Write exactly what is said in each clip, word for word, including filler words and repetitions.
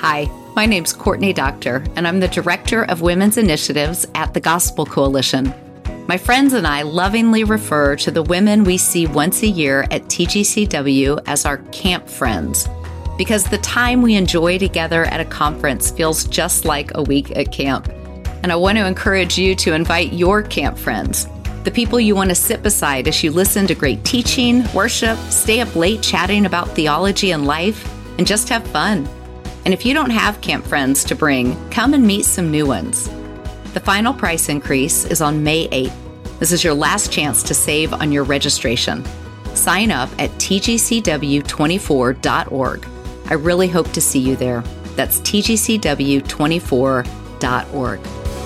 Hi, my name's Courtney Doctor, and I'm the Director of Women's Initiatives at the Gospel Coalition. My friends and I lovingly refer to the women we see once a year at T G C W as our camp friends, because the time we enjoy together at a conference feels just like a week at camp. And I want to encourage you to invite your camp friends, the people you want to sit beside as you listen to great teaching, worship, stay up late chatting about theology and life, and just have fun. And if you don't have camp friends to bring, come and meet some new ones. The final price increase is on May eighth. This is your last chance to save on your registration. Sign up at T G C W twenty-four dot org. I really hope to see you there. That's T G C W twenty-four dot org.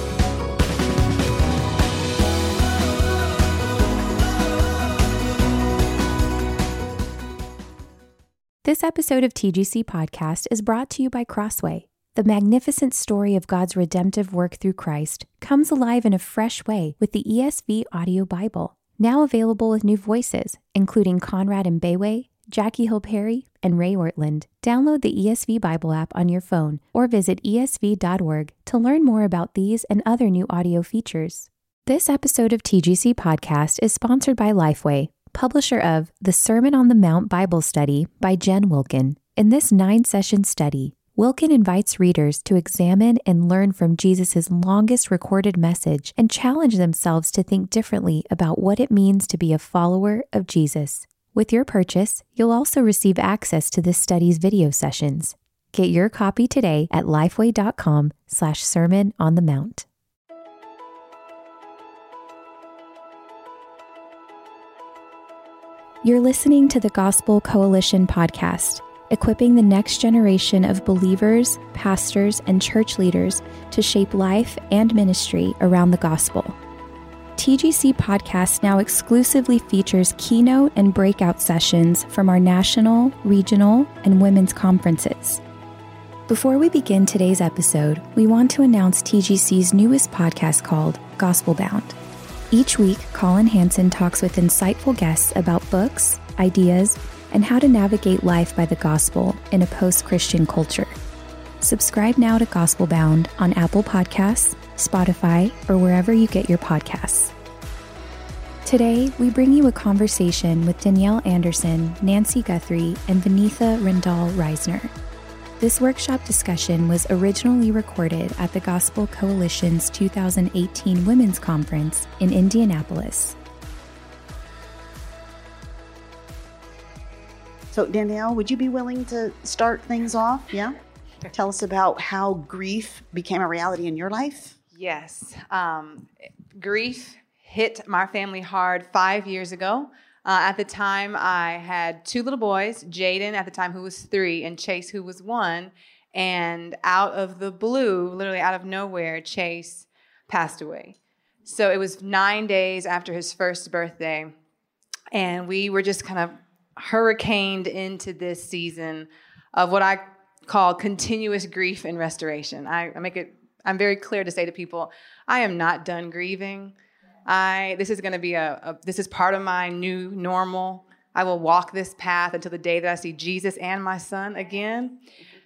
This episode of T G C Podcast is brought to you by Crossway. The magnificent story of God's redemptive work through Christ comes alive in a fresh way with the E S V Audio Bible, now available with new voices, including Conrad Mbewe, Jackie Hill Perry, and Ray Ortland. Download the E S V Bible app on your phone or visit E S V dot org to learn more about these and other new audio features. This episode of T G C Podcast is sponsored by Lifeway, publisher of The Sermon on the Mount Bible Study by Jen Wilkin. In this nine-session study, Wilkin invites readers to examine and learn from Jesus' longest recorded message and challenge themselves to think differently about what it means to be a follower of Jesus. With your purchase, you'll also receive access to this study's video sessions. Get your copy today at lifeway.com slash sermon on the mount. You're listening to the Gospel Coalition podcast, equipping the next generation of believers, pastors, and church leaders to shape life and ministry around the gospel. T G C Podcast now exclusively features keynote and breakout sessions from our national, regional, and women's conferences. Before we begin today's episode, we want to announce T G C's newest podcast called Gospel Bound. Each week, Colin Hansen talks with insightful guests about books, ideas, and how to navigate life by the gospel in a post-Christian culture. Subscribe now to Gospel Bound on Apple Podcasts, Spotify, or wherever you get your podcasts. Today, we bring you a conversation with Danielle Anderson, Nancy Guthrie, and Vinitha Rendall Reisner. This workshop discussion was originally recorded at the Gospel Coalition's two thousand eighteen Women's Conference in Indianapolis. So, Danielle, would you be willing to start things off? Yeah? Tell us about how grief became a reality in your life. Yes. Um, grief hit my family hard five years ago. Uh, at the time, I had two little boys, Jaden at the time, who was three, and Chase, who was one. And out of the blue, literally out of nowhere, Chase passed away. So it was nine days after his first birthday. And we were just kind of hurricaned into this season of what I call continuous grief and restoration. I, I make it, I'm very clear to say to people, I am not done grieving. I, this is going to be a, a, this is part of my new normal. I will walk this path until the day that I see Jesus and my son again.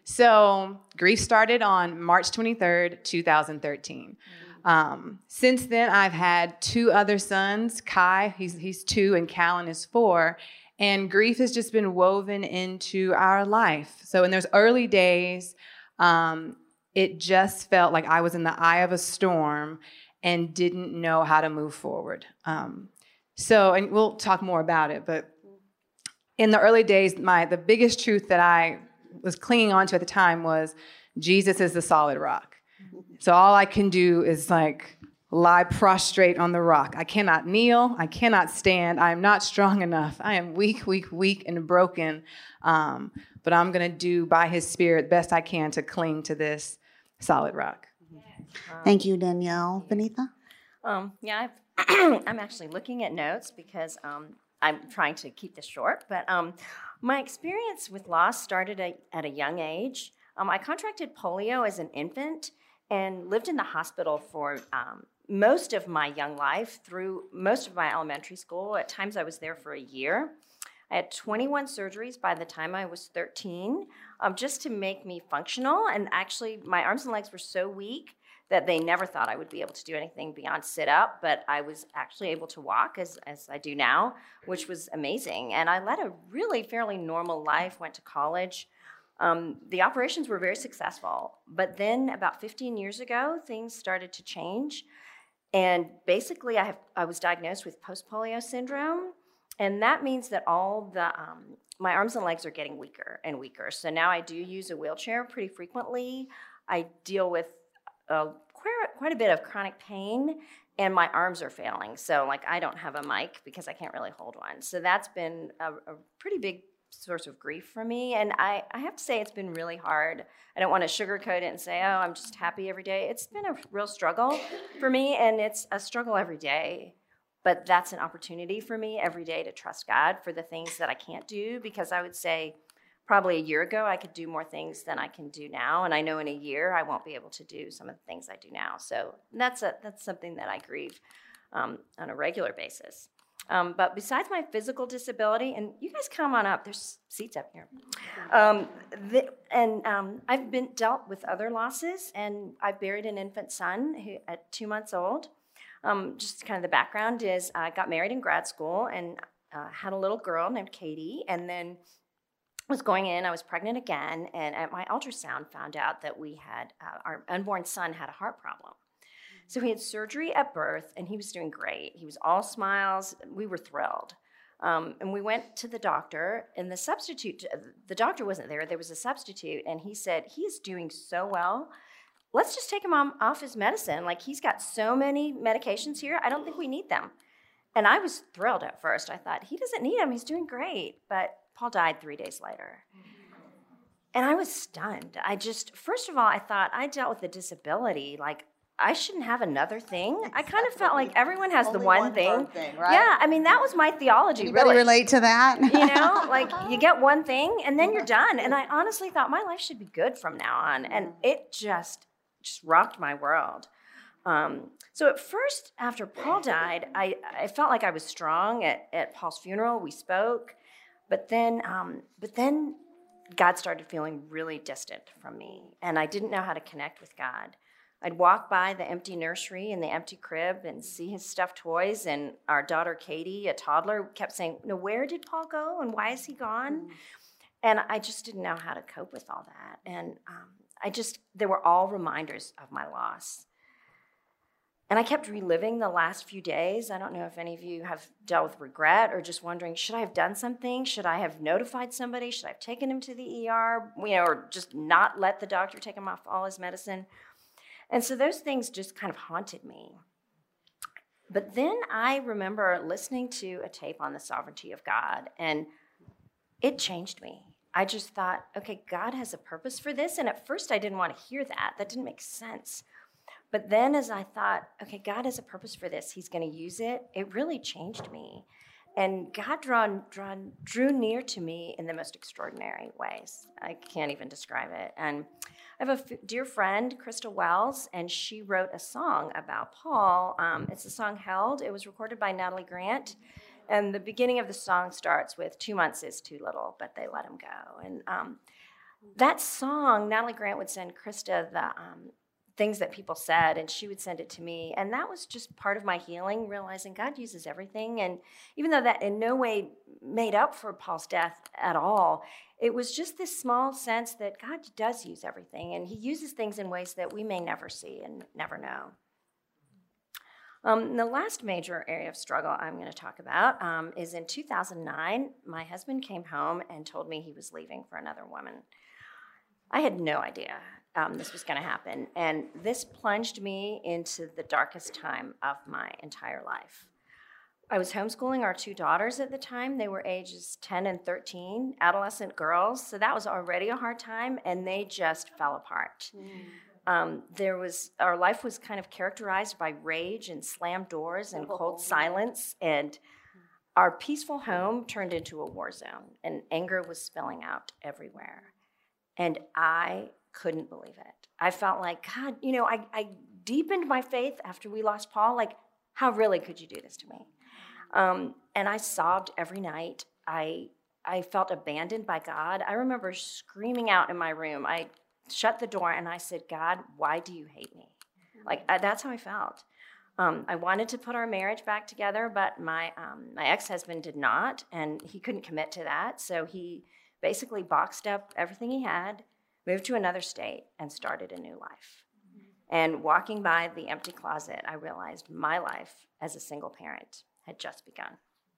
So grief started on March twenty-third, twenty thirteen. Um, since then, I've had two other sons, Kai, he's, he's two, and Callan is four. And grief has just been woven into our life. So in those early days, um, it just felt like I was in the eye of a storm and didn't know how to move forward. Um, so, and we'll talk more about it, but in the early days, my the biggest truth that I was clinging on to at the time was Jesus is the solid rock. So all I can do is like lie prostrate on the rock. I cannot kneel. I cannot stand. I am not strong enough. I am weak, weak, weak, and broken. Um, but I'm going to do by his Spirit best I can to cling to this solid rock. Um, Thank you, Danielle. Vinitha? Um, yeah, I've, I'm actually looking at notes because um, I'm trying to keep this short. But um, my experience with loss started a, at a young age. Um, I contracted polio as an infant and lived in the hospital for um, most of my young life, through most of my elementary school. At times I was there for a year. I had twenty-one surgeries by the time I was thirteen, um, just to make me functional. And actually, my arms and legs were so weak that they never thought I would be able to do anything beyond sit up, but I was actually able to walk as, as I do now, which was amazing. And I led a really fairly normal life, went to college. Um, the operations were very successful, but then about fifteen years ago, things started to change. And basically, I, have, I was diagnosed with post-polio syndrome, and that means that all the, um, my arms and legs are getting weaker and weaker. So now I do use a wheelchair pretty frequently. I deal with uh, quite, quite a bit of chronic pain, and my arms are failing. So like I don't have a mic because I can't really hold one. So that's been a, a pretty big source of grief for me. And I, I have to say it's been really hard. I don't want to sugarcoat it and say, oh, I'm just happy every day. It's been a real struggle for me, and it's a struggle every day. But that's an opportunity for me every day to trust God for the things that I can't do, because I would say probably a year ago I could do more things than I can do now. And I know in a year I won't be able to do some of the things I do now. So that's a, that's something that I grieve um, on a regular basis. Um, but besides my physical disability, and you guys come on up, there's seats up here. Um, the, and um, I've been dealt with other losses, and I buried an infant son who, at two months old. Um, just kind of the background is I got married in grad school and uh, had a little girl named Katie, and then was going in, I was pregnant again, and at my ultrasound found out that we had, uh, our unborn son had a heart problem. So he had surgery at birth, and he was doing great. He was all smiles. We were thrilled. Um, and we went to the doctor, and the substitute, the doctor wasn't there. There was a substitute, and he said, he is doing so well. Let's just take him on, off his medicine. Like, he's got so many medications here. I don't think we need them. And I was thrilled at first. I thought, he doesn't need them. He's doing great. But Paul died three days later. And I was stunned. I just, first of all, I thought I dealt with a disability. Like, I shouldn't have another thing. Exactly. I kind of felt like everyone has Only the one, one thing. thing, right? Yeah, I mean, that was my theology. Anybody really. relate to that? You know, like you get one thing and then you're done. And I honestly thought my life should be good from now on. And it just, just rocked my world. Um, so at first, after Paul died, I, I felt like I was strong. At, at Paul's funeral, we spoke. But then, um, but then God started feeling really distant from me. And I didn't know how to connect with God. I'd walk by the empty nursery and the empty crib and see his stuffed toys, and our daughter Katie, a toddler, kept saying, no, where did Paul go and why is he gone? Mm. And I just didn't know how to cope with all that. And um, I just, they were all reminders of my loss. And I kept reliving the last few days. I don't know if any of you have dealt with regret or just wondering, should I have done something? Should I have notified somebody? Should I have taken him to the E R? You know, or just not let the doctor take him off all his medicine? And so those things just kind of haunted me. But then I remember listening to a tape on the sovereignty of God, and it changed me. I just thought, okay, God has a purpose for this. And at first I didn't want to hear that. That didn't make sense. But then as I thought, okay, God has a purpose for this. He's going to use it. It really changed me. And God drawn, drawn, drew near to me in the most extraordinary ways. I can't even describe it. And I have a f- dear friend, Crystal Wells, and she wrote a song about Paul. Um, it's the song Held. It was recorded by Natalie Grant. And the beginning of the song starts with, two months is too little, but they let him go. And um, that song, Natalie Grant would send Krista the um, things that people said, and she would send it to me. And that was just part of my healing, realizing God uses everything. And even though that in no way made up for Paul's death at all, it was just this small sense that God does use everything, and he uses things in ways that we may never see and never know. Um, the last major area of struggle I'm going to talk about um, is in two thousand nine, my husband came home and told me he was leaving for another woman. I had no idea um, this was going to happen, and this plunged me into the darkest time of my entire life. I was homeschooling our two daughters at the time. They were ages ten and thirteen, adolescent girls, so that was already a hard time, and they just fell apart. Mm. Um, there was, our life was kind of characterized by rage and slammed doors and cold silence, and our peaceful home turned into a war zone, and anger was spilling out everywhere. And I couldn't believe it. I felt like, God, you know, I, I deepened my faith after we lost Paul. Like, how really could you do this to me? Um, and I sobbed every night. I I felt abandoned by God. I remember screaming out in my room. I shut the door and I said, God, why do you hate me? Like, I, that's how I felt. Um, I wanted to put our marriage back together, but my um, my ex-husband did not, and he couldn't commit to that. So he basically boxed up everything he had, moved to another state, and started a new life. And walking by the empty closet, I realized my life as a single parent had just begun.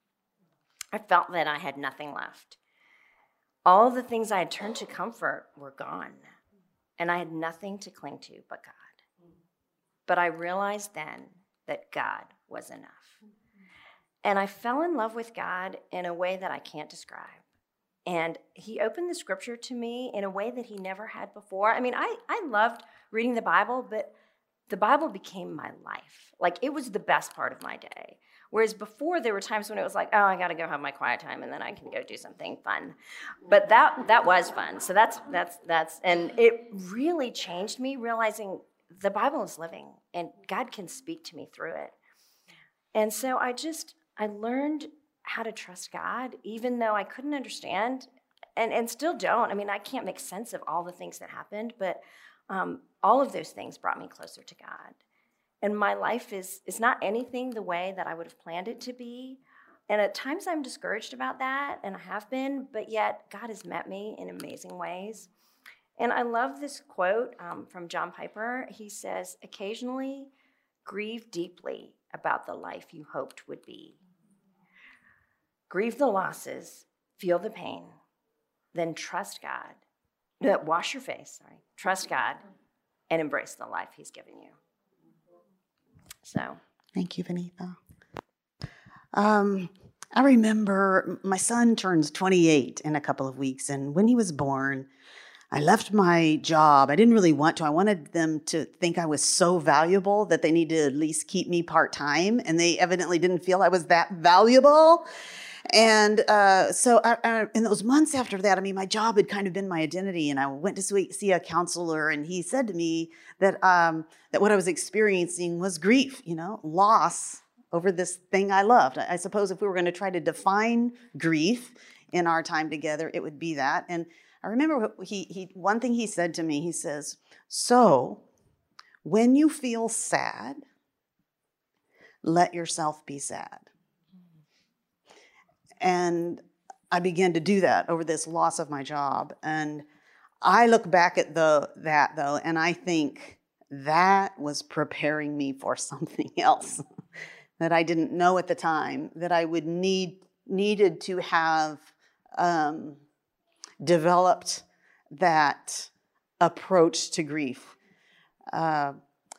I felt that I had nothing left. All the things I had turned to comfort were gone, and I had nothing to cling to but God. But I realized then that God was enough. And I fell in love with God in a way that I can't describe. And he opened the scripture to me in a way that he never had before. I mean, I, I loved reading the Bible, but the Bible became my life. Like, it was the best part of my day. Whereas before, there were times when it was like, oh, I got to go have my quiet time, and then I can go do something fun. But that that was fun. So that's, that's, that's, and it really changed me, realizing the Bible is living, and God can speak to me through it. And so I just, I learned how to trust God, even though I couldn't understand, and, and still don't. I mean, I can't make sense of all the things that happened, but um, all of those things brought me closer to God. And my life is, is not anything the way that I would have planned it to be. And at times I'm discouraged about that, and I have been, but yet God has met me in amazing ways. And I love this quote um, from John Piper. He says, occasionally grieve deeply about the life you hoped would be. Grieve the losses, feel the pain, then trust God. No, wash your face, sorry. Trust God and embrace the life he's given you. So. Thank you, Vanitha. Um, I remember my son turns twenty-eight in a couple of weeks, and when he was born, I left my job. I didn't really want to. I wanted them to think I was so valuable that they needed to at least keep me part-time, and they evidently didn't feel I was that valuable. And uh, so I, I, in those months after that, I mean, my job had kind of been my identity, and I went to see, see a counselor, and he said to me that um, that what I was experiencing was grief, you know, loss over this thing I loved. I, I suppose if we were going to try to define grief in our time together, it would be that. And I remember what he, he one thing he said to me, he says, so when you feel sad, let yourself be sad. And I began to do that over this loss of my job. And I look back at the that, though, and I think that was preparing me for something else that I didn't know at the time, that I would need needed to have um, developed that approach to grief. Uh,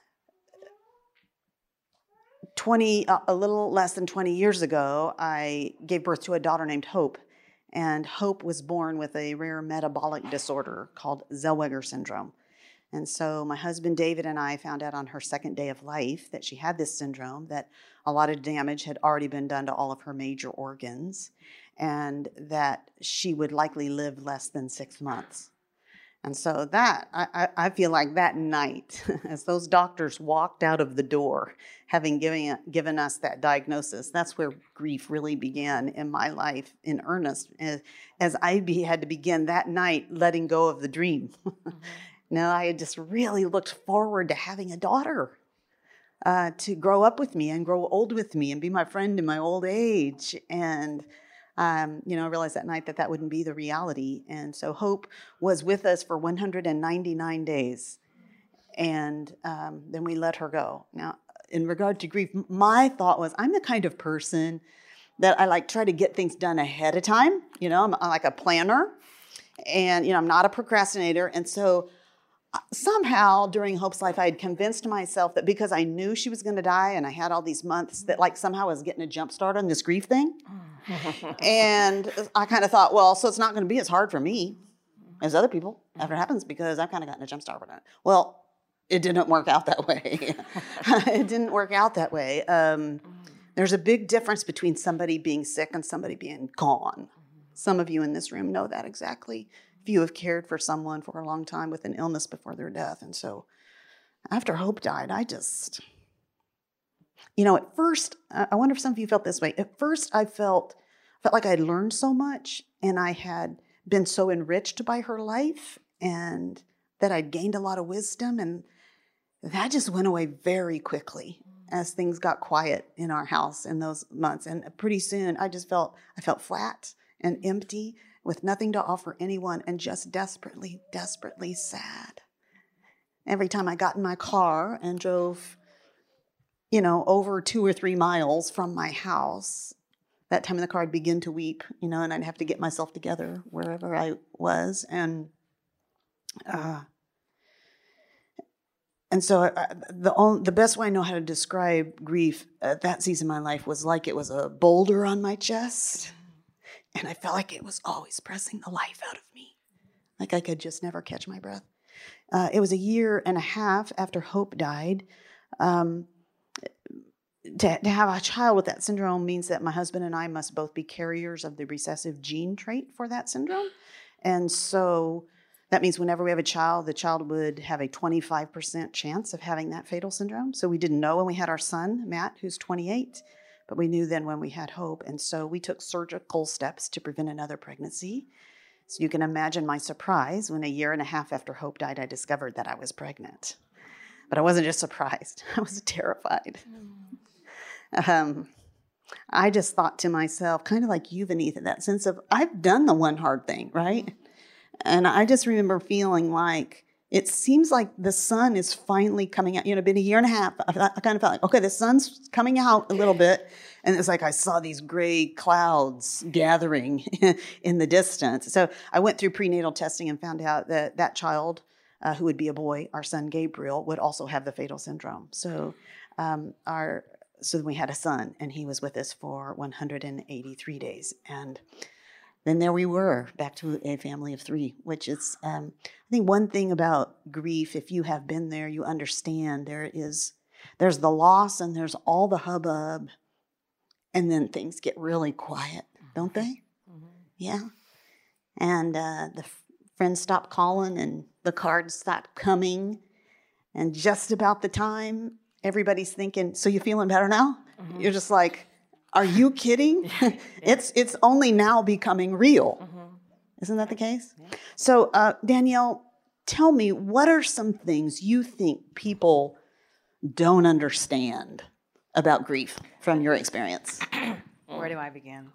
twenty, uh, a little less than twenty years ago, I gave birth to a daughter named Hope, and Hope was born with a rare metabolic disorder called Zellweger syndrome. And so my husband David and I found out on her second day of life that she had this syndrome, that a lot of damage had already been done to all of her major organs, and that she would likely live less than six months. And so that, I, I feel like that night, as those doctors walked out of the door, having given, given us that diagnosis, that's where grief really began in my life in earnest, as, as I be, had to begin that night letting go of the dream. Mm-hmm. Now, I had just really looked forward to having a daughter uh, to grow up with me and grow old with me and be my friend in my old age. And Um, you know, I realized that night that that wouldn't be the reality. And so Hope was with us for one hundred ninety-nine days. And um, then we let her go. Now, in regard to grief, my thought was, I'm the kind of person that I like try to get things done ahead of time. You know, I'm, I'm like a planner. And, you know, I'm not a procrastinator. And so somehow during Hope's life, I had convinced myself that because I knew she was going to die and I had all these months, that like somehow I was getting a jump start on this grief thing. And I kind of thought, well, so it's not going to be as hard for me as other people after it happens because I've kind of gotten a jump start on it. Well, it didn't work out that way. It didn't work out that way. Um, there's a big difference between somebody being sick and somebody being gone. Some of you in this room know that exactly. If you have cared for someone for a long time with an illness before their death. And so after Hope died, I just... You know, at first, I wonder if some of you felt this way. At first, I felt felt like I'd learned so much, and I had been so enriched by her life, and that I'd gained a lot of wisdom, and that just went away very quickly as things got quiet in our house in those months. And pretty soon I just felt, I felt flat and empty with nothing to offer anyone and just desperately, desperately sad. Every time I got in my car and drove, you know, over two or three miles from my house, that time in the car I'd begin to weep, you know, and I'd have to get myself together wherever I was. And uh, and so I, the only, the best way I know how to describe grief at that season of my life was like it was a boulder on my chest. And I felt like it was always pressing the life out of me. Like I could just never catch my breath. Uh, it was a year and a half after Hope died. Um, to, to have a child with that syndrome means that my husband and I must both be carriers of the recessive gene trait for that syndrome. And so that means whenever we have a child, the child would have a twenty-five percent chance of having that fatal syndrome. So we didn't know when we had our son, Matt, who's twenty-eight, but we knew then when we had Hope. And so we took surgical steps to prevent another pregnancy. So you can imagine my surprise when a year and a half after Hope died, I discovered that I was pregnant. But I wasn't just surprised. I was terrified. Mm. Um, I just thought to myself, kind of like you, Vanitha, that sense of, I've done the one hard thing, right? And I just remember feeling like, it seems like the sun is finally coming out. You know, been a year and a half. I, I kind of felt like, okay, the sun's coming out a little bit. And it's like I saw these gray clouds gathering in the distance. So I went through prenatal testing and found out that that child, uh, who would be a boy, our son Gabriel, would also have the fatal syndrome. So um, our so we had a son, and he was with us for one hundred eighty-three days. And then there we were, back to a family of three, which is, um, I think one thing about grief, if you have been there, you understand there is, there's the loss and there's all the hubbub, and then things get really quiet, don't they? Mm-hmm. Yeah. And uh, the f- friends stop calling and the cards stop coming. And just about the time, everybody's thinking, so you feeling better now? Mm-hmm. You're just like, are you kidding? Yeah. It's it's only now becoming real. Mm-hmm. Isn't that the case? Yeah. So, uh, Danielle, tell me, what are some things you think people don't understand about grief from your experience? Where do I begin?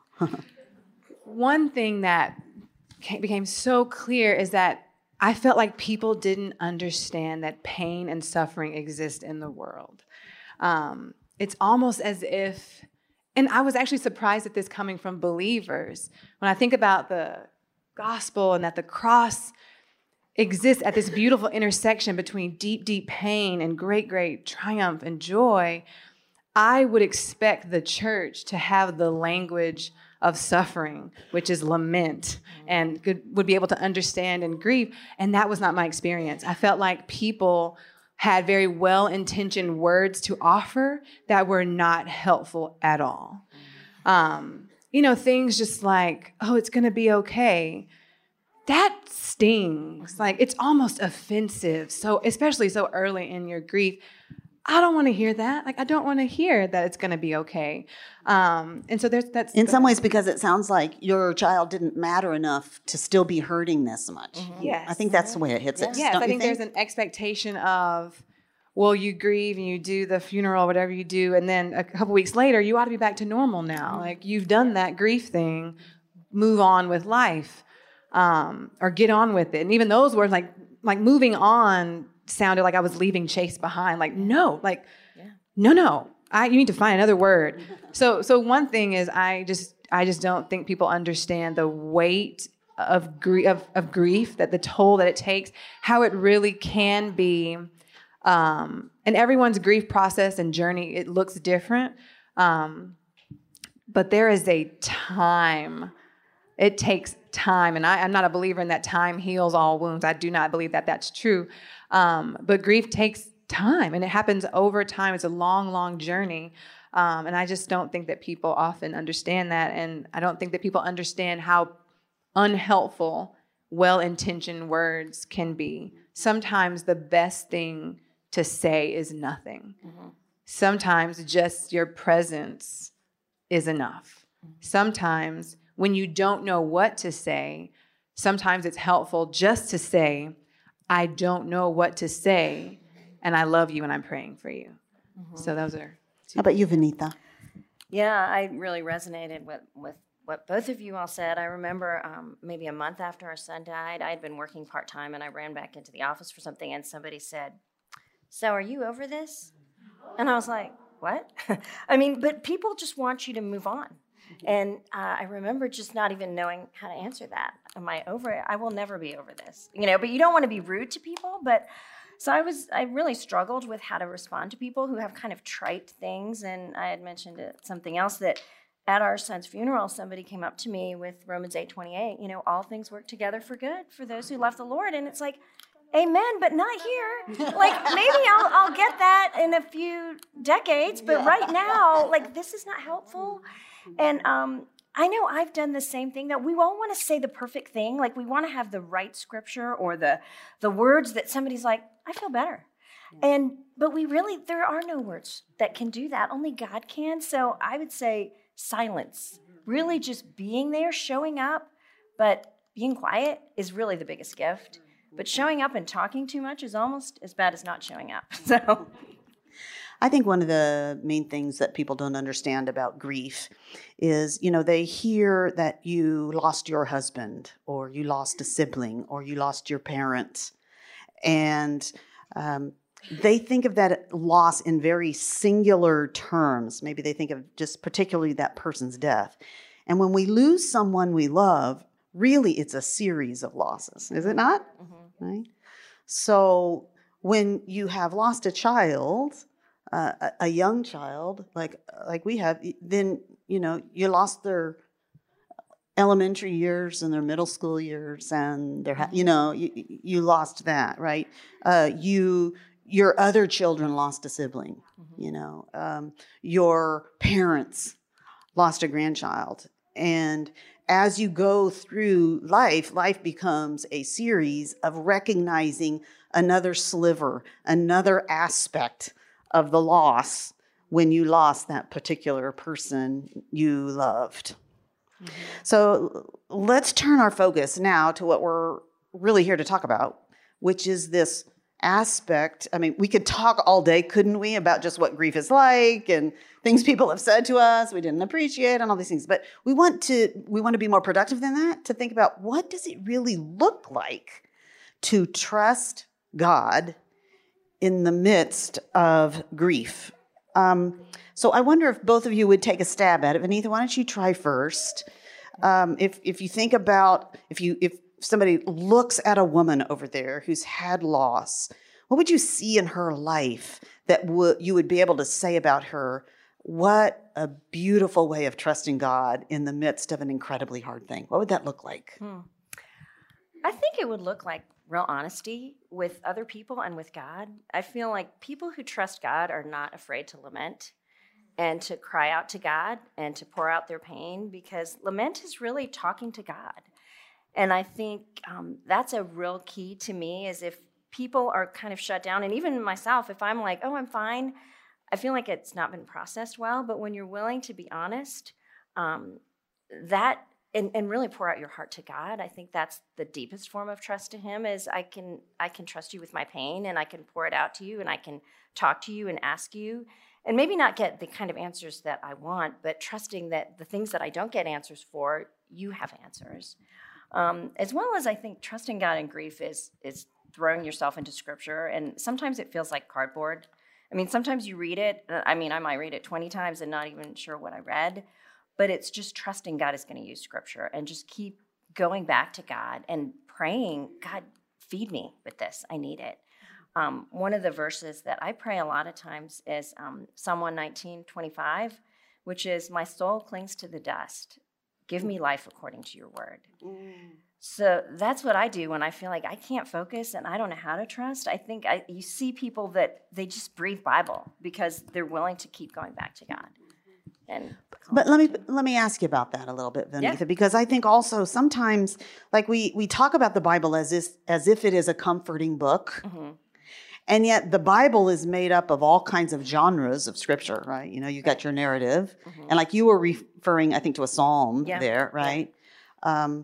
One thing that became so clear is that I felt like people didn't understand that pain and suffering exist in the world. Um, it's almost as if... And I was actually surprised at this coming from believers. When I think about the gospel and that the cross exists at this beautiful intersection between deep, deep pain and great, great triumph and joy, I would expect the church to have the language of suffering, which is lament, and could, would be able to understand and grieve. And that was not my experience. I felt like people had very well-intentioned words to offer that were not helpful at all. Um, you know, things just like, oh, it's going to be okay. That stings. Like, it's almost offensive. So, especially so early in your grief, I don't want to hear that. Like, I don't want to hear that it's going to be okay. Um, and so there's that's in some ways because it sounds like your child didn't matter enough to still be hurting this much. Mm-hmm. Yes, I think that's the way it hits yes. it. Yes, don't I think, think there's an expectation of, well, you grieve and you do the funeral, whatever you do, and then a couple weeks later, you ought to be back to normal now. Mm-hmm. Like, you've done that grief thing, move on with life, um, or get on with it. And even those words, like like moving on, sounded like I was leaving Chase behind. Like, no, like, yeah. no, no. I, you need to find another word. So, so one thing is, I just, I just don't think people understand the weight of grief, of, of grief, that the toll that it takes, how it really can be. Um, and everyone's grief process and journey, it looks different. Um, but there is a time. It takes time, and I, I'm not a believer in that time heals all wounds. I do not believe that that's true. Um, but grief takes time, and it happens over time. It's a long, long journey. Um, and I just don't think that people often understand that. And I don't think that people understand how unhelpful well-intentioned words can be. Sometimes the best thing to say is nothing. Mm-hmm. Sometimes just your presence is enough. Mm-hmm. Sometimes when you don't know what to say, sometimes it's helpful just to say, I don't know what to say, and I love you and I'm praying for you. Mm-hmm. So those are two. How about you, Vinitha? Yeah, I really resonated with, with what both of you all said. I remember um, maybe a month after our son died, I had been working part-time, and I ran back into the office for something, and somebody said, so are you over this? And I was like, what? I mean, but people just want you to move on. And uh, I remember just not even knowing how to answer that. Am I over it? I will never be over this. You know, but you don't want to be rude to people. But so I was, I really struggled with how to respond to people who have kind of trite things. And I had mentioned it, something else, that at our son's funeral, somebody came up to me with Romans eight twenty-eight, you know, all things work together for good for those who love the Lord. And it's like, amen, but not here. Like, maybe I'll, I'll get that in a few decades, but yeah. right now, like, this is not helpful. And um, I know I've done the same thing, that we all want to say the perfect thing. Like, we want to have the right scripture or the the words that somebody's like, I feel better. And but we really, there are no words that can do that. Only God can. So I would say silence, really just being there, showing up, but being quiet is really the biggest gift. But showing up and talking too much is almost as bad as not showing up. So I think one of the main things that people don't understand about grief is, you know, they hear that you lost your husband, or you lost a sibling, or you lost your parent. And um, they think of that loss in very singular terms. Maybe they think of just particularly that person's death. And when we lose someone we love, really it's a series of losses, is it not? Mm-hmm. Right? So when you have lost a child, uh, a, a young child, like like we have, then, you know, you lost their elementary years and their middle school years, and their, you know, you, you lost that, right? Uh, you, your other children lost a sibling, mm-hmm. you know, um, your parents lost a grandchild. And as you go through life, life becomes a series of recognizing another sliver, another aspect of the loss when you lost that particular person you loved. Mm-hmm. So let's turn our focus now to what we're really here to talk about, which is this aspect. I mean, we could talk all day, couldn't we, about just what grief is like and things people have said to us we didn't appreciate and all these things. But we want to we want to be more productive than that, to think about what does it really look like to trust God in the midst of grief. Um, so I wonder if both of you would take a stab at it. Vinitha, why don't you try first? Um, if if you think about if you if somebody looks at a woman over there who's had loss, what would you see in her life that w- you would be able to say about her, what a beautiful way of trusting God in the midst of an incredibly hard thing? What would that look like? Hmm. I think it would look like real honesty with other people and with God. I feel like people who trust God are not afraid to lament and to cry out to God and to pour out their pain, because lament is really talking to God. And I think um, that's a real key to me, is if people are kind of shut down, and even myself, if I'm like, oh, I'm fine, I feel like it's not been processed well. But when you're willing to be honest, um, that and, and really pour out your heart to God, I think that's the deepest form of trust to Him. Is I can I can trust you with my pain, and I can pour it out to you, and I can talk to you and ask you, and maybe not get the kind of answers that I want, but trusting that the things that I don't get answers for, you have answers. Um, as well as I think trusting God in grief is is throwing yourself into Scripture, and sometimes it feels like cardboard. I mean, sometimes you read it, I mean, I might read it twenty times and not even sure what I read, but it's just trusting God is going to use Scripture, and just keep going back to God and praying, God, feed me with this, I need it. Um, one of the verses that I pray a lot of times is um, Psalm one nineteen, twenty-five, which is, my soul clings to the dust. Give me life according to your word. Mm. So that's what I do when I feel like I can't focus and I don't know how to trust. I think I, you see people that they just breathe Bible because they're willing to keep going back to God. And but let me let me ask you about that a little bit, Vinitha, yeah. because I think also sometimes, like we we talk about the Bible as if, as if it is a comforting book. Mm-hmm. And yet the Bible is made up of all kinds of genres of scripture, right? You know, you've got your narrative. Mm-hmm. And like you were referring, I think, to a psalm yeah. there, right? Yeah. Um,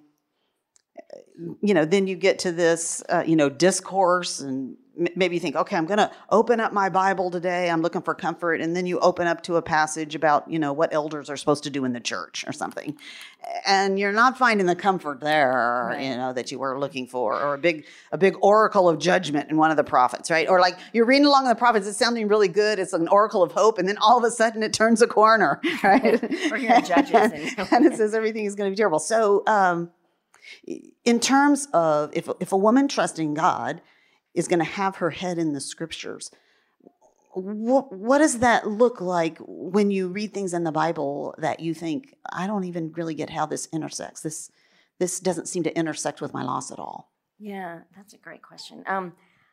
you know, then you get to this, uh, you know, discourse, and m- maybe you think, okay, I'm going to open up my Bible today. I'm looking for comfort. And then you open up to a passage about, you know, what elders are supposed to do in the church or something. And you're not finding the comfort there, right. you know, that you were looking for, or a big, a big oracle of judgment in one of the prophets, right? Or like you're reading along in the prophets, it's sounding really good. It's an oracle of hope. And then all of a sudden it turns a corner, right? Or you're judges. And, and it says everything is going to be terrible. So, um, in terms of if, if a woman trusting God is going to have her head in the scriptures, what, what does that look like when you read things in the Bible that you think, I don't even really get how this intersects? This, this doesn't seem to intersect with my loss at all. Yeah, that's a great question. Um,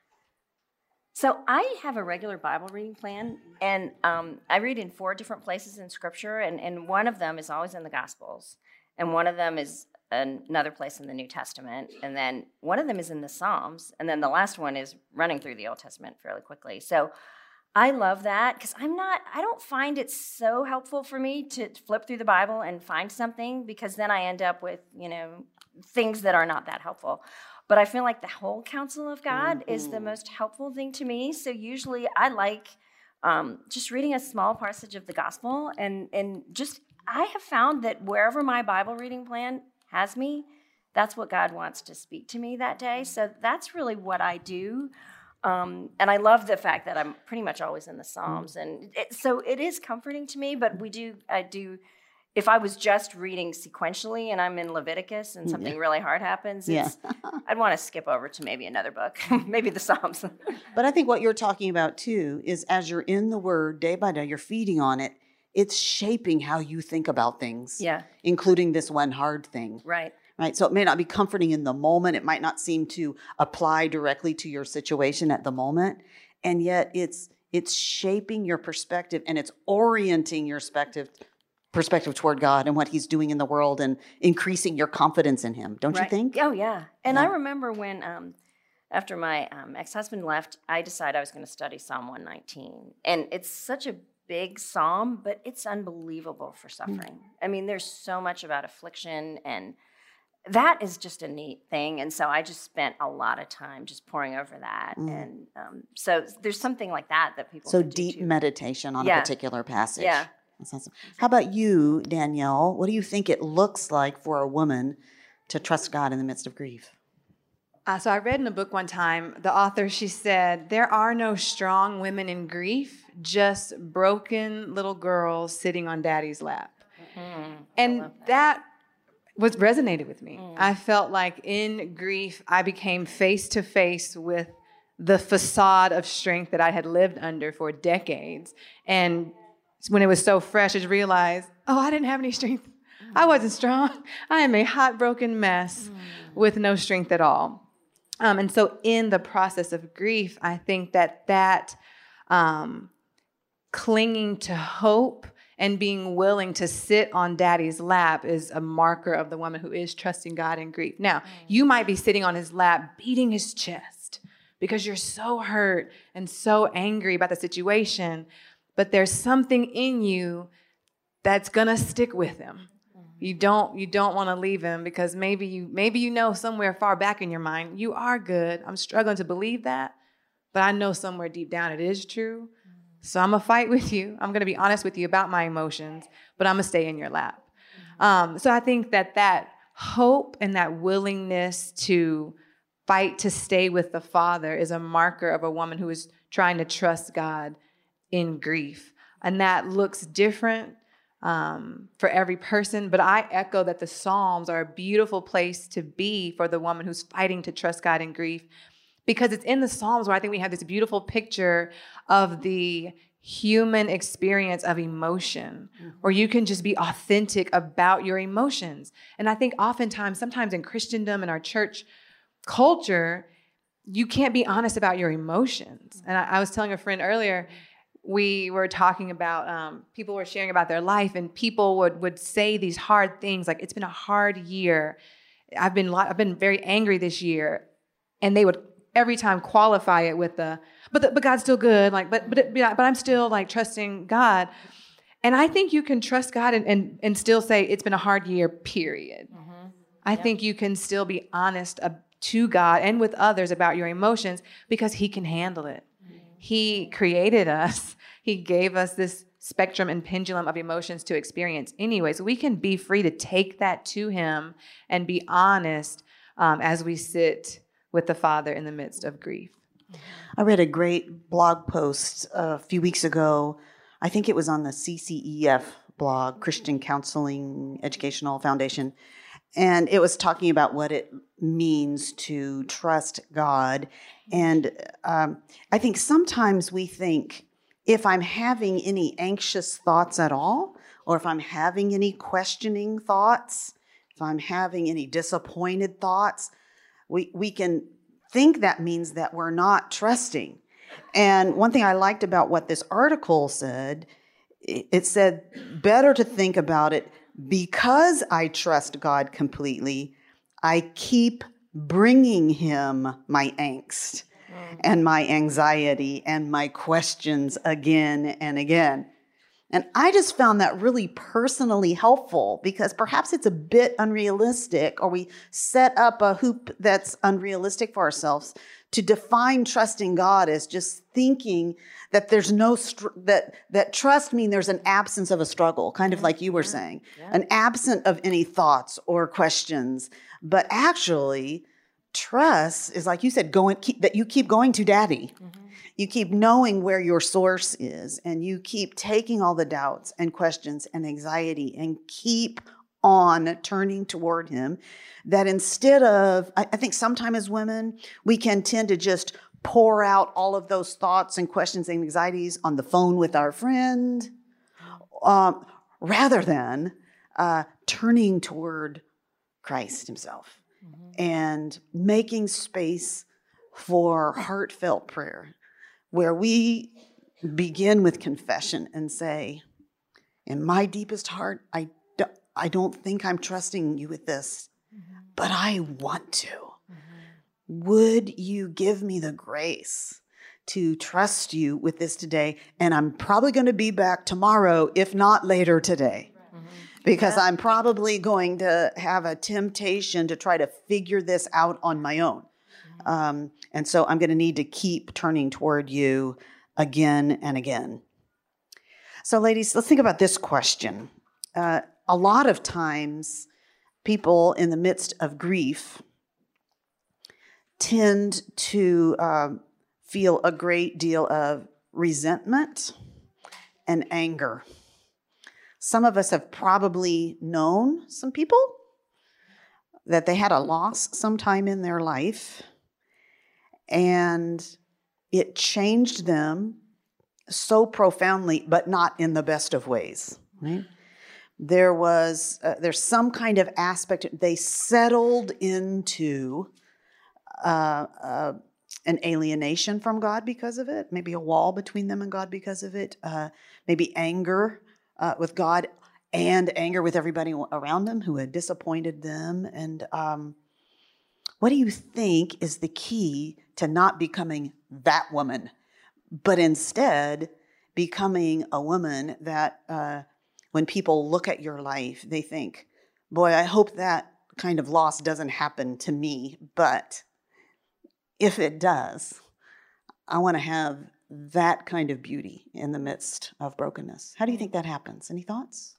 so I have a regular Bible reading plan, and um, I read in four different places in Scripture, and, and one of them is always in the Gospels, and one of them is another place in the New Testament, and then one of them is in the Psalms, and then the last one is running through the Old Testament fairly quickly. So I love that because I'm not, I don't find it so helpful for me to flip through the Bible and find something, because then I end up with, you know, things that are not that helpful. But I feel like the whole counsel of God mm-hmm. is the most helpful thing to me. So usually I like um, just reading a small passage of the gospel, and, and just, I have found that wherever my Bible reading plan has me, that's what God wants to speak to me that day. So that's really what I do. Um, and I love the fact that I'm pretty much always in the Psalms. And it, so it is comforting to me, but we do, I do, if I was just reading sequentially and I'm in Leviticus and something yeah. really hard happens, it's, yeah. I'd want to skip over to maybe another book, maybe the Psalms. But I think what you're talking about too is as you're in the Word day by day, you're feeding on it, it's shaping how you think about things, yeah. including this one hard thing. Right. Right. So it may not be comforting in the moment. It might not seem to apply directly to your situation at the moment. And yet it's it's shaping your perspective, and it's orienting your perspective perspective toward God and what he's doing in the world, and increasing your confidence in him. Don't right. you think? Oh, yeah. And yeah. I remember when, um, after my um, ex-husband left, I decided I was going to study Psalm one nineteen. And it's such a big psalm, but it's unbelievable for suffering. Mm. I mean, there's so much about affliction, and that is just a neat thing. And so I just spent a lot of time just poring over that. Mm. And um, so there's something like that that people So can deep do too. meditation on yeah. a particular passage. Yeah. That's awesome. How about you, Danielle? What do you think it looks like for a woman to trust God in the midst of grief? Uh, so I read in a book one time, the author, she said, there are no strong women in grief, just broken little girls sitting on daddy's lap. Mm-hmm. And that. that was resonated with me. Mm. I felt like in grief, I became face to face with the facade of strength that I had lived under for decades. And when it was so fresh, I just realized, oh, I didn't have any strength. Mm. I wasn't strong. I am a hot, broken mess mm. with no strength at all. Um, and so in the process of grief, I think that that um, clinging to hope and being willing to sit on daddy's lap is a marker of the woman who is trusting God in grief. Now, mm. you might be sitting on his lap, beating his chest because you're so hurt and so angry about the situation, but there's something in you that's gonna stick with him. You don't you don't want to leave him, because maybe you maybe you know somewhere far back in your mind, you are good. I'm struggling to believe that, but I know somewhere deep down it is true. So I'm going to fight with you. I'm going to be honest with you about my emotions, but I'm going to stay in your lap. Um, so I think that that hope and that willingness to fight to stay with the Father is a marker of a woman who is trying to trust God in grief. And that looks different um, for every person. But I echo that the Psalms are a beautiful place to be for the woman who's fighting to trust God in grief, because it's in the Psalms where I think we have this beautiful picture of the human experience of emotion, mm-hmm. where you can just be authentic about your emotions. And I think oftentimes, sometimes in Christendom and our church culture, you can't be honest about your emotions. And I, I was telling a friend earlier, we were talking about, um, people were sharing about their life, and people would, would say these hard things, like, it's been a hard year. I've been, I've been very angry this year. And they would every time qualify it with the, but the, but God's still good. Like, but but it, but I'm still like trusting God. And I think you can trust God and and, and still say it's been a hard year, period. Mm-hmm. I yep. think you can still be honest uh, to God and with others about your emotions because he can handle it. Mm-hmm. He created us. He gave us this spectrum and pendulum of emotions to experience anyway. So we can be free to take that to him and be honest um, as we sit with the Father in the midst of grief. I read a great blog post a few weeks ago. I think it was on the C C E F blog, Christian Counseling Educational Foundation. And it was talking about what it means to trust God. And um, I think sometimes we think if I'm having any anxious thoughts at all, or if I'm having any questioning thoughts, if I'm having any disappointed thoughts, we, we can think that means that we're not trusting. And one thing I liked about what this article said, it said, better to think about it, because I trust God completely, I keep bringing him my angst mm. and my anxiety and my questions again and again. And I just found that really personally helpful because perhaps it's a bit unrealistic, or we set up a hoop that's unrealistic for ourselves to define trusting God as just thinking that there's no, str- that that trust means there's an absence of a struggle, kind of like you were saying, yeah. an absence of any thoughts or questions. But actually, trust is, like you said, going keep, that you keep going to Daddy. Mm-hmm. You keep knowing where your source is, and you keep taking all the doubts and questions and anxiety and keep on turning toward him. That instead of, I, I think sometimes as women, we can tend to just pour out all of those thoughts and questions and anxieties on the phone with our friend, um, rather than uh, turning toward Christ himself mm-hmm. and making space for heartfelt prayer, where we begin with confession and say, in my deepest heart, I, do, I don't think I'm trusting you with this, mm-hmm. but I want to. Mm-hmm. Would you give me the grace to trust you with this today? And I'm probably going to be back tomorrow, if not later today, mm-hmm. because yeah. I'm probably going to have a temptation to try to figure this out on my own. Um, and so I'm going to need to keep turning toward you again and again. So ladies, let's think about this question. Uh, a lot of times people in the midst of grief tend to uh, feel a great deal of resentment and anger. Some of us have probably known some people that they had a loss sometime in their life, and it changed them so profoundly, but not in the best of ways. Right? There was, uh, there's some kind of aspect, they settled into uh, uh, an alienation from God because of it, maybe a wall between them and God because of it, uh, maybe anger uh, with God and anger with everybody around them who had disappointed them. And um, what do you think is the key to not becoming that woman, but instead becoming a woman that uh, when people look at your life, they think, boy, I hope that kind of loss doesn't happen to me. But if it does, I want to have that kind of beauty in the midst of brokenness. How do you think that happens? Any thoughts?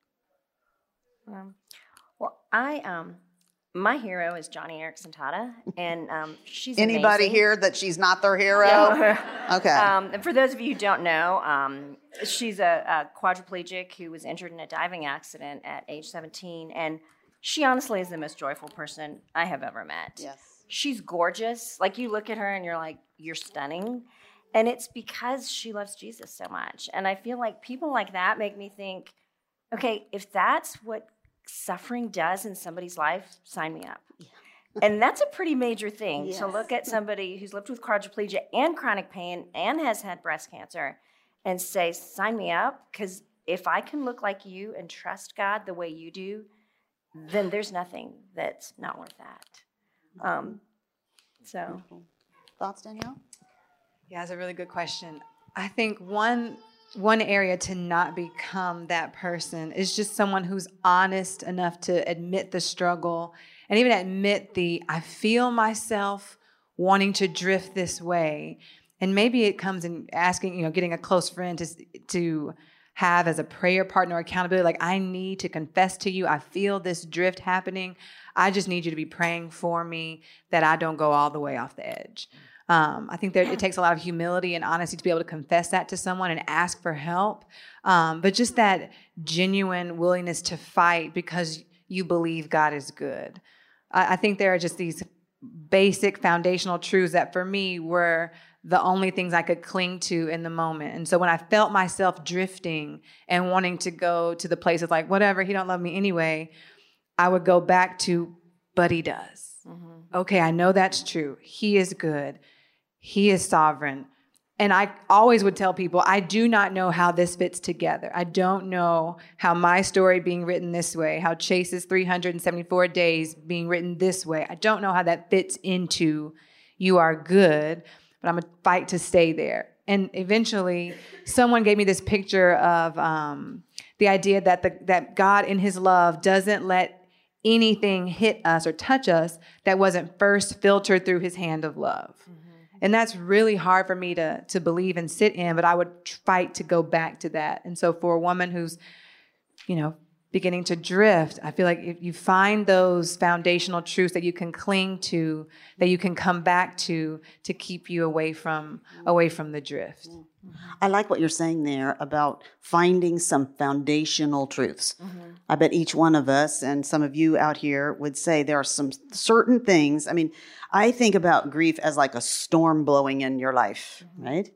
Um, well, I... um. My hero is Johnny Erickson Tata, and um, she's Anybody amazing. Here that she's not their hero? No. Okay. Um, and for those of you who don't know, um, she's a, a quadriplegic who was injured in a diving accident at age seventeen, and she honestly is the most joyful person I have ever met. Yes. She's gorgeous. Like, you look at her and you're like, you're stunning. And it's because she loves Jesus so much. And I feel like people like that make me think, okay, if that's what suffering does in somebody's life, sign me up. Yeah. And that's a pretty major thing yes. to look at somebody who's lived with quadriplegia and chronic pain and has had breast cancer and say, sign me up, because if I can look like you and trust God the way you do, then there's nothing that's not worth that. Um, so, thoughts, Danielle? Yeah, that's a really good question. I think one one area to not become that person is just someone who's honest enough to admit the struggle and even admit the, I feel myself wanting to drift this way. And maybe it comes in asking, you know, getting a close friend to, to have as a prayer partner accountability. Like, I need to confess to you, I feel this drift happening. I just need you to be praying for me that I don't go all the way off the edge. Um, I think that it takes a lot of humility and honesty to be able to confess that to someone and ask for help. Um, but just that genuine willingness to fight because you believe God is good. I, I think there are just these basic foundational truths that for me were the only things I could cling to in the moment. And so when I felt myself drifting and wanting to go to the place of like, whatever, he don't love me anyway, I would go back to, but he does. Mm-hmm. Okay, I know that's true. He is good. He is sovereign. And I always would tell people, I do not know how this fits together. I don't know how my story being written this way, how Chase's three hundred seventy-four days being written this way, I don't know how that fits into you are good, but I'm going to fight to stay there. And eventually, someone gave me this picture of um, the idea that the, that God in his love doesn't let anything hit us or touch us that wasn't first filtered through his hand of love. Mm-hmm. And that's really hard for me to, to believe and sit in, but I would fight to go back to that. And so for a woman who's, you know, beginning to drift, I feel like if you find those foundational truths that you can cling to, that you can come back to, to keep you away from, away from the drift. I like what you're saying there about finding some foundational truths. Mm-hmm. I bet each one of us and some of you out here would say there are some certain things. I mean, I think about grief as like a storm blowing in your life, mm-hmm. right?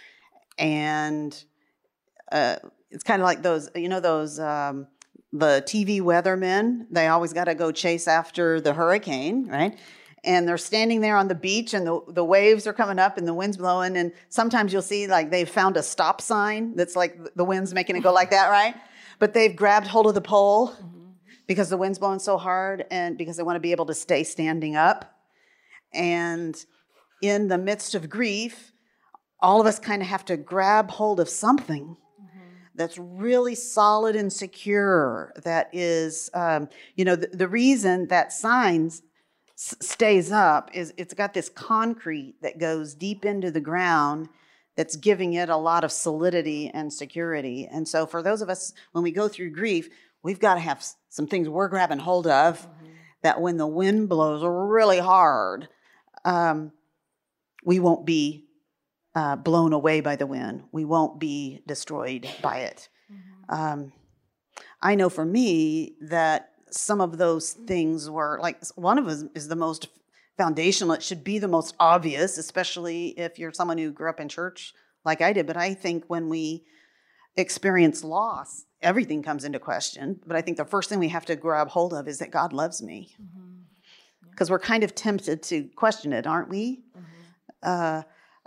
And uh, it's kind of like those, you know, those um, the T V weathermen. They always got to go chase after the hurricane, right? And they're standing there on the beach and the, the waves are coming up and the wind's blowing. And sometimes you'll see like they've found a stop sign that's like the wind's making it go like that, right? But they've grabbed hold of the pole mm-hmm. because the wind's blowing so hard and because they want to be able to stay standing up. And in the midst of grief, all of us kind of have to grab hold of something mm-hmm. that's really solid and secure. That is, um, you know, the, the reason that signs stays up is it's got this concrete that goes deep into the ground that's giving it a lot of solidity and security. And so for those of us, when we go through grief, we've got to have some things we're grabbing hold of mm-hmm. that when the wind blows really hard, um, we won't be uh, blown away by the wind. We won't be destroyed by it. Mm-hmm. Um, I know for me that some of those things were like one of them is the most foundational. It should be the most obvious, especially if you're someone who grew up in church like I did. But I think when we experience loss, everything comes into question. But I think the first thing we have to grab hold of is that God loves me. Because mm-hmm. we're kind of tempted to question it, aren't we? Mm-hmm. Uh,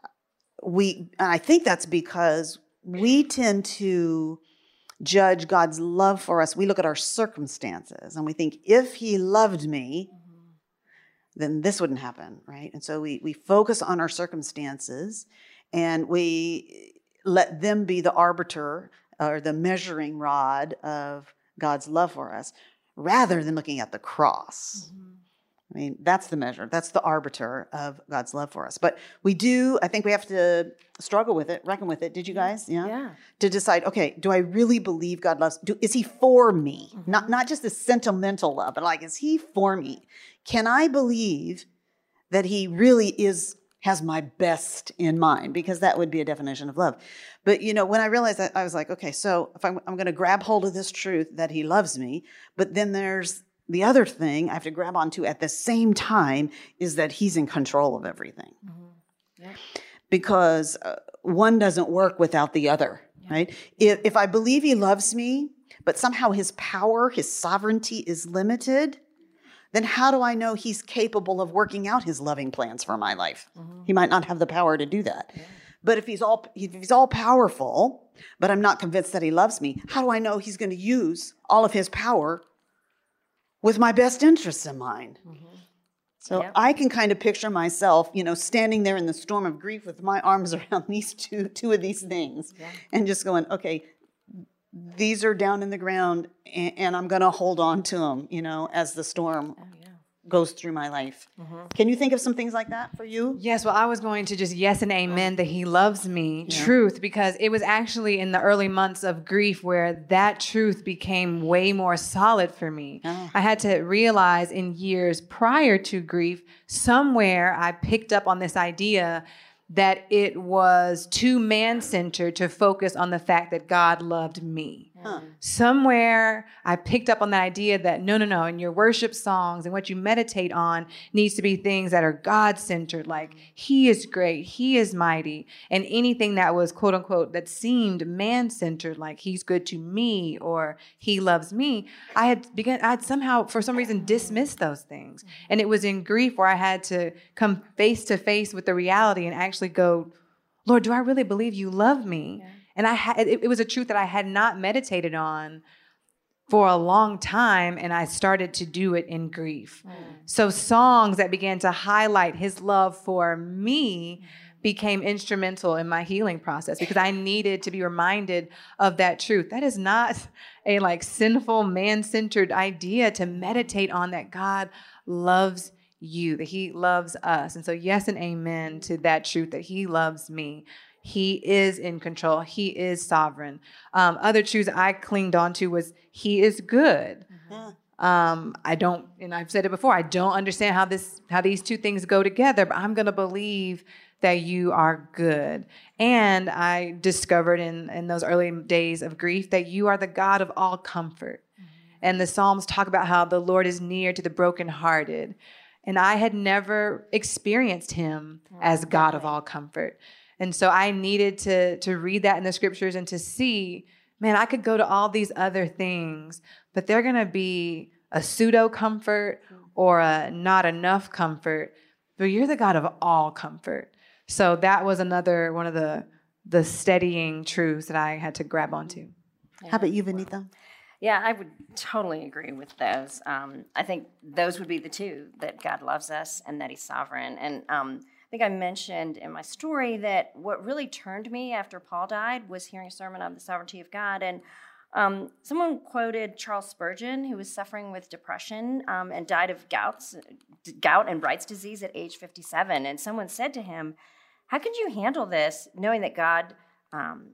we, and I think that's because we tend to judge God's love for us. We look at our circumstances and we think, if he loved me, mm-hmm. then this wouldn't happen, right? And so we we focus on our circumstances and we let them be the arbiter or the measuring rod of God's love for us, rather than looking at the cross. Mm-hmm. I mean, that's the measure. That's the arbiter of God's love for us. But we do, I think we have to struggle with it, reckon with it. Did you guys? Yeah. yeah. To decide, okay, do I really believe God loves, do, is he for me? Mm-hmm. Not, not just the sentimental love, but like, is he for me? Can I believe that he really is, has my best in mind? Because that would be a definition of love. But, you know, when I realized that, I was like, okay, so if I'm, I'm going to grab hold of this truth that he loves me, but then there's the other thing I have to grab onto at the same time is that he's in control of everything. Mm-hmm. Yeah. Because uh, one doesn't work without the other, yeah. right? If, if I believe he loves me, but somehow his power, his sovereignty is limited, then how do I know he's capable of working out his loving plans for my life? Mm-hmm. He might not have the power to do that. Yeah. But if he's all if he's all powerful, but I'm not convinced that he loves me, how do I know he's going to use all of his power with my best interests in mind? Mm-hmm. So Yep. I can kind of picture myself, you know, standing there in the storm of grief with my arms around these two, two of these things, Yeah. and just going, okay, these are down in the ground, and, and I'm going to hold on to them, you know, as the storm Oh, yeah. goes through my life. Mm-hmm. Can you think of some things like that for you? Yes, well, I was going to just yes and amen that he loves me, truth, because it was actually in the early months of grief where that truth became way more solid for me. Oh. I had to realize in years prior to grief, somewhere I picked up on this idea that it was too man-centered to focus on the fact that God loved me. Huh. Somewhere I picked up on the idea that no, no, no, in your worship songs and what you meditate on needs to be things that are God-centered, like he is great, he is mighty, and anything that was quote unquote that seemed man-centered, like he's good to me or he loves me, I had begun, I had somehow for some reason dismissed those things. And it was in grief where I had to come face to face with the reality and actually go, Lord, do I really believe you love me? Yeah. And I had, it, it was a truth that I had not meditated on for a long time, and I started to do it in grief. Mm. So songs that began to highlight his love for me became instrumental in my healing process because I needed to be reminded of that truth. That is not a like sinful, man-centered idea to meditate on, that God loves you, that he loves us. And so yes and amen to that truth that he loves me. He is in control. He is sovereign. Um, other truths I clinged on to was he is good. Yeah. Um, I don't, and I've said it before, I don't understand how this, how these two things go together, but I'm going to believe that you are good. And I discovered in, in those early days of grief that you are the God of all comfort. Mm-hmm. And the Psalms talk about how the Lord is near to the brokenhearted. And I had never experienced him mm-hmm. as God of all comfort. And so I needed to, to read that in the scriptures and to see, man, I could go to all these other things, but they're going to be a pseudo comfort or a not enough comfort. But you're the God of all comfort. So that was another one of the the steadying truths that I had to grab onto. How about you, Vinita? Yeah, I would totally agree with those. Um, I think those would be the two, that God loves us and that he's sovereign. And um, I think I mentioned in my story that what really turned me after Paul died was hearing a sermon on the sovereignty of God. And um, someone quoted Charles Spurgeon, who was suffering with depression um, and died of gout's, gout and Bright's disease at age fifty-seven. And someone said to him, how could you handle this knowing that God, um,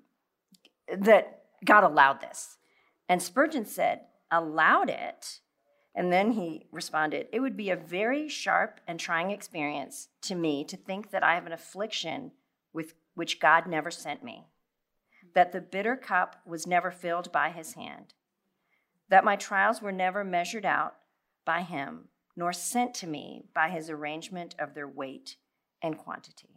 that God allowed this? And Spurgeon said, allowed it? And then he responded, it would be a very sharp and trying experience to me to think that I have an affliction with which God never sent me, that the bitter cup was never filled by his hand, that my trials were never measured out by him, nor sent to me by his arrangement of their weight and quantity.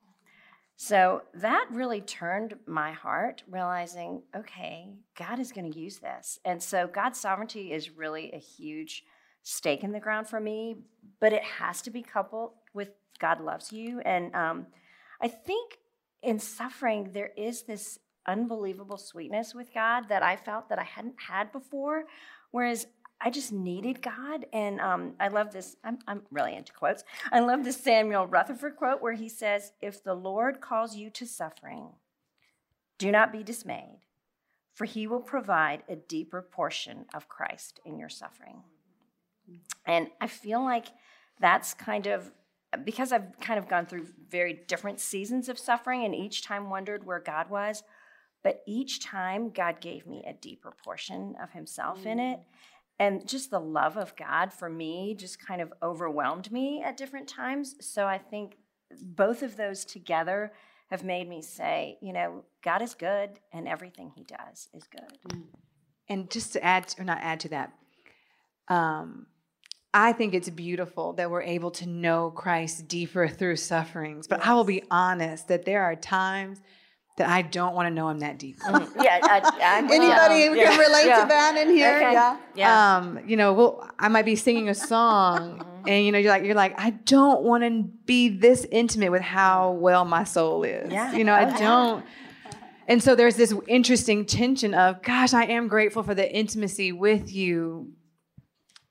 So that really turned my heart, realizing, okay, God is going to use this. And so God's sovereignty is really a huge stake in the ground for me, but it has to be coupled with God loves you. And um, I think in suffering, there is this unbelievable sweetness with God that I felt that I hadn't had before, whereas I just needed God. And um, I love this. I'm, I'm really into quotes. I love this Samuel Rutherford quote where he says, if the Lord calls you to suffering, do not be dismayed, for he will provide a deeper portion of Christ in your suffering. And I feel like that's kind of, because I've kind of gone through very different seasons of suffering and each time wondered where God was, but each time God gave me a deeper portion of himself in it. And just the love of God for me just kind of overwhelmed me at different times. So I think both of those together have made me say, you know, God is good and everything he does is good. And just to add, or not add to that, um, I think it's beautiful that we're able to know Christ deeper through sufferings. But yes. I will be honest that there are times that I don't want to know him that deeply. Mm-hmm. Yeah, I, I, anybody um, yeah. can relate yeah. to that in here? Okay. Yeah, yeah. Um, you know, well, I might be singing a song, and you know, you're like, you're like, I don't want to be this intimate with how well my soul is. Yeah. You know, I don't. And so there's this interesting tension of, gosh, I am grateful for the intimacy with you,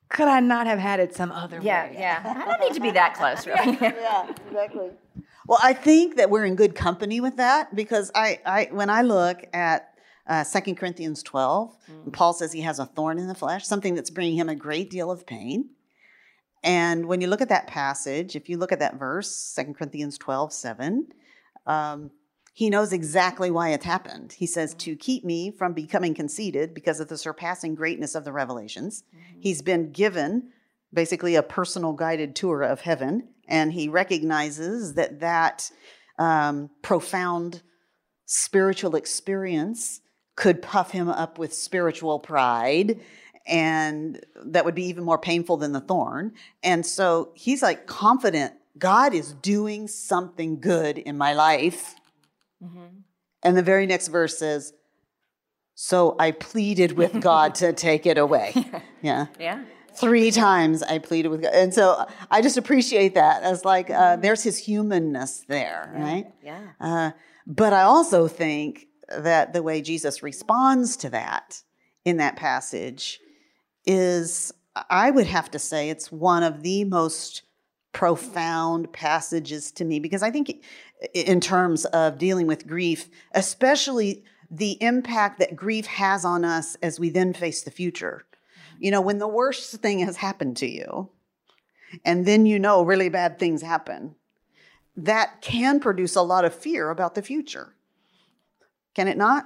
could I not have had it some other Yeah, way? yeah. I don't need to be that close, really. Yeah, exactly. Well, I think that we're in good company with that because I, I when I look at uh, Second Corinthians twelve, mm. Paul says he has a thorn in the flesh, something that's bringing him a great deal of pain. And when you look at that passage, if you look at that verse, Second Corinthians twelve, seven, um, he knows exactly why it's happened. He says, to keep me from becoming conceited because of the surpassing greatness of the revelations. Mm-hmm. He's been given basically a personal guided tour of heaven, and he recognizes that that um, profound spiritual experience could puff him up with spiritual pride, and that would be even more painful than the thorn. And so he's like confident, God is doing something good in my life. Mm-hmm. And the very next verse says, so I pleaded with God to take it away. Yeah. Yeah. Three times I pleaded with God. And so I just appreciate that as like, uh, there's his humanness there, yeah. right? Yeah. Uh, but I also think that the way Jesus responds to that in that passage is, I would have to say, it's one of the most profound passages to me, because I think in terms of dealing with grief, especially the impact that grief has on us as we then face the future. You know, when the worst thing has happened to you, and then you know really bad things happen, that can produce a lot of fear about the future. Can it not?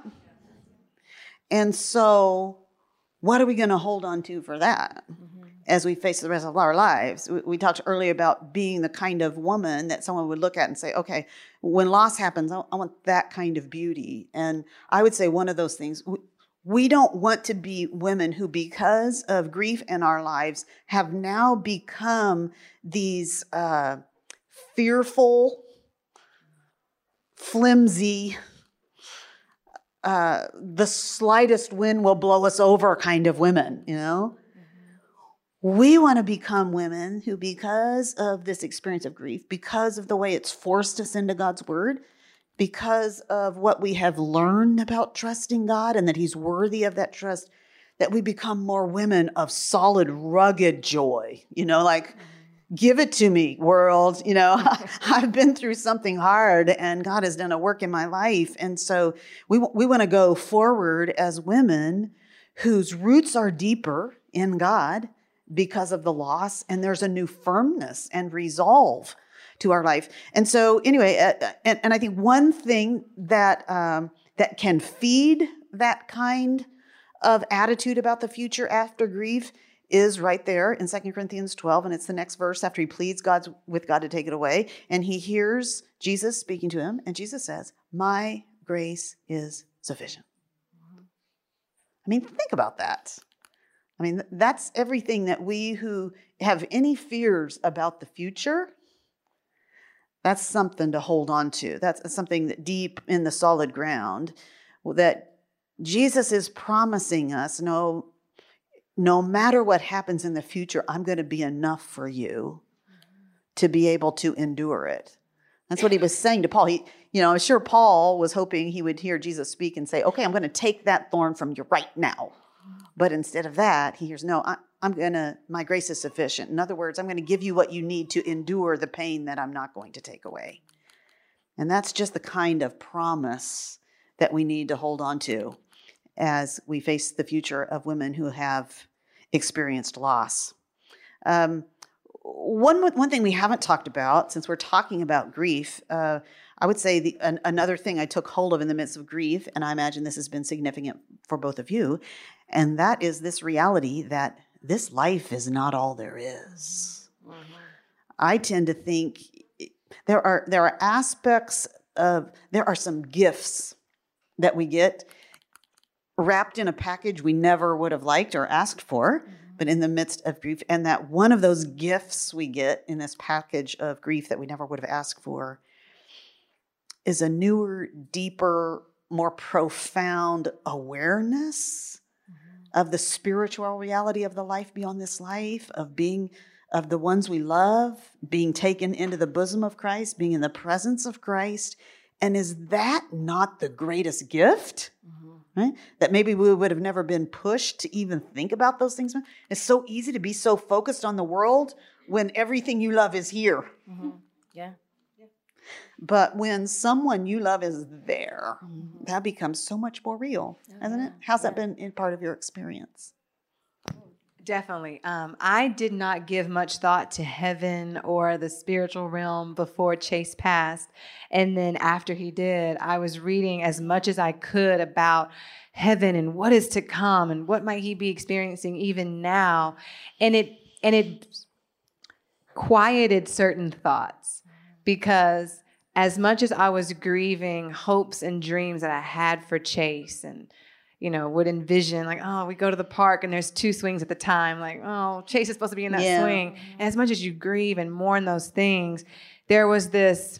And so what are we going to hold on to for that mm-hmm. as we face the rest of our lives? We, we talked earlier about being the kind of woman that someone would look at and say, okay, when loss happens, I, I want that kind of beauty. And I would say one of those things, we, we don't want to be women who, because of grief in our lives, have now become these uh, fearful, flimsy, Uh, the slightest wind will blow us over kind of women, you know? Mm-hmm. We want to become women who, because of this experience of grief, because of the way it's forced us into God's word, because of what we have learned about trusting God and that he's worthy of that trust, that we become more women of solid, rugged joy, you know, like, mm-hmm. give it to me, world. You know, I've been through something hard and God has done a work in my life. And so we, we want to go forward as women whose roots are deeper in God because of the loss. And there's a new firmness and resolve to our life. And so anyway, uh, and, and I think one thing that, um, that can feed that kind of attitude about the future after grief is right there in Second Corinthians twelve, and it's the next verse after he pleads God's, with God to take it away, and he hears Jesus speaking to him, and Jesus says, my grace is sufficient. I mean, think about that. I mean, that's everything that we who have any fears about the future, that's something to hold on to. That's something that deep in the solid ground that Jesus is promising us, no, no matter what happens in the future, I'm going to be enough for you to be able to endure it. That's what he was saying to Paul. He, you know, I'm sure Paul was hoping he would hear Jesus speak and say, okay, I'm going to take that thorn from you right now. But instead of that, he hears, no, I, I'm going to, my grace is sufficient. In other words, I'm going to give you what you need to endure the pain that I'm not going to take away. And that's just the kind of promise that we need to hold on to as we face the future of women who have experienced loss. Um, one one thing we haven't talked about, since we're talking about grief, uh, I would say the, an, another thing I took hold of in the midst of grief, and I imagine this has been significant for both of you, and that is this reality that this life is not all there is. Mm-hmm. I tend to think there are there are aspects of, there are some gifts that we get wrapped in a package we never would have liked or asked for, mm-hmm. but in the midst of grief. And that one of those gifts we get in this package of grief that we never would have asked for is a newer, deeper, more profound awareness mm-hmm. of the spiritual reality of the life beyond this life, of being, of the ones we love, being taken into the bosom of Christ, being in the presence of Christ. And is that not the greatest gift? Mm-hmm. right? That maybe we would have never been pushed to even think about those things. It's so easy to be so focused on the world when everything you love is here. Mm-hmm. Yeah. But when someone you love is there, mm-hmm. that becomes so much more real, oh, hasn't yeah. it? How's yeah. that been in part of your experience? Definitely. Um, I did not give much thought to heaven or the spiritual realm before Chase passed. And then after he did, I was reading as much as I could about heaven and what is to come and what might he be experiencing even now. And it, and it quieted certain thoughts, because as much as I was grieving hopes and dreams that I had for Chase, and you know, would envision like, oh, we go to the park and there's two swings at the time. Like, oh, Chase is supposed to be in that yeah. swing. And as much as you grieve and mourn those things, there was this,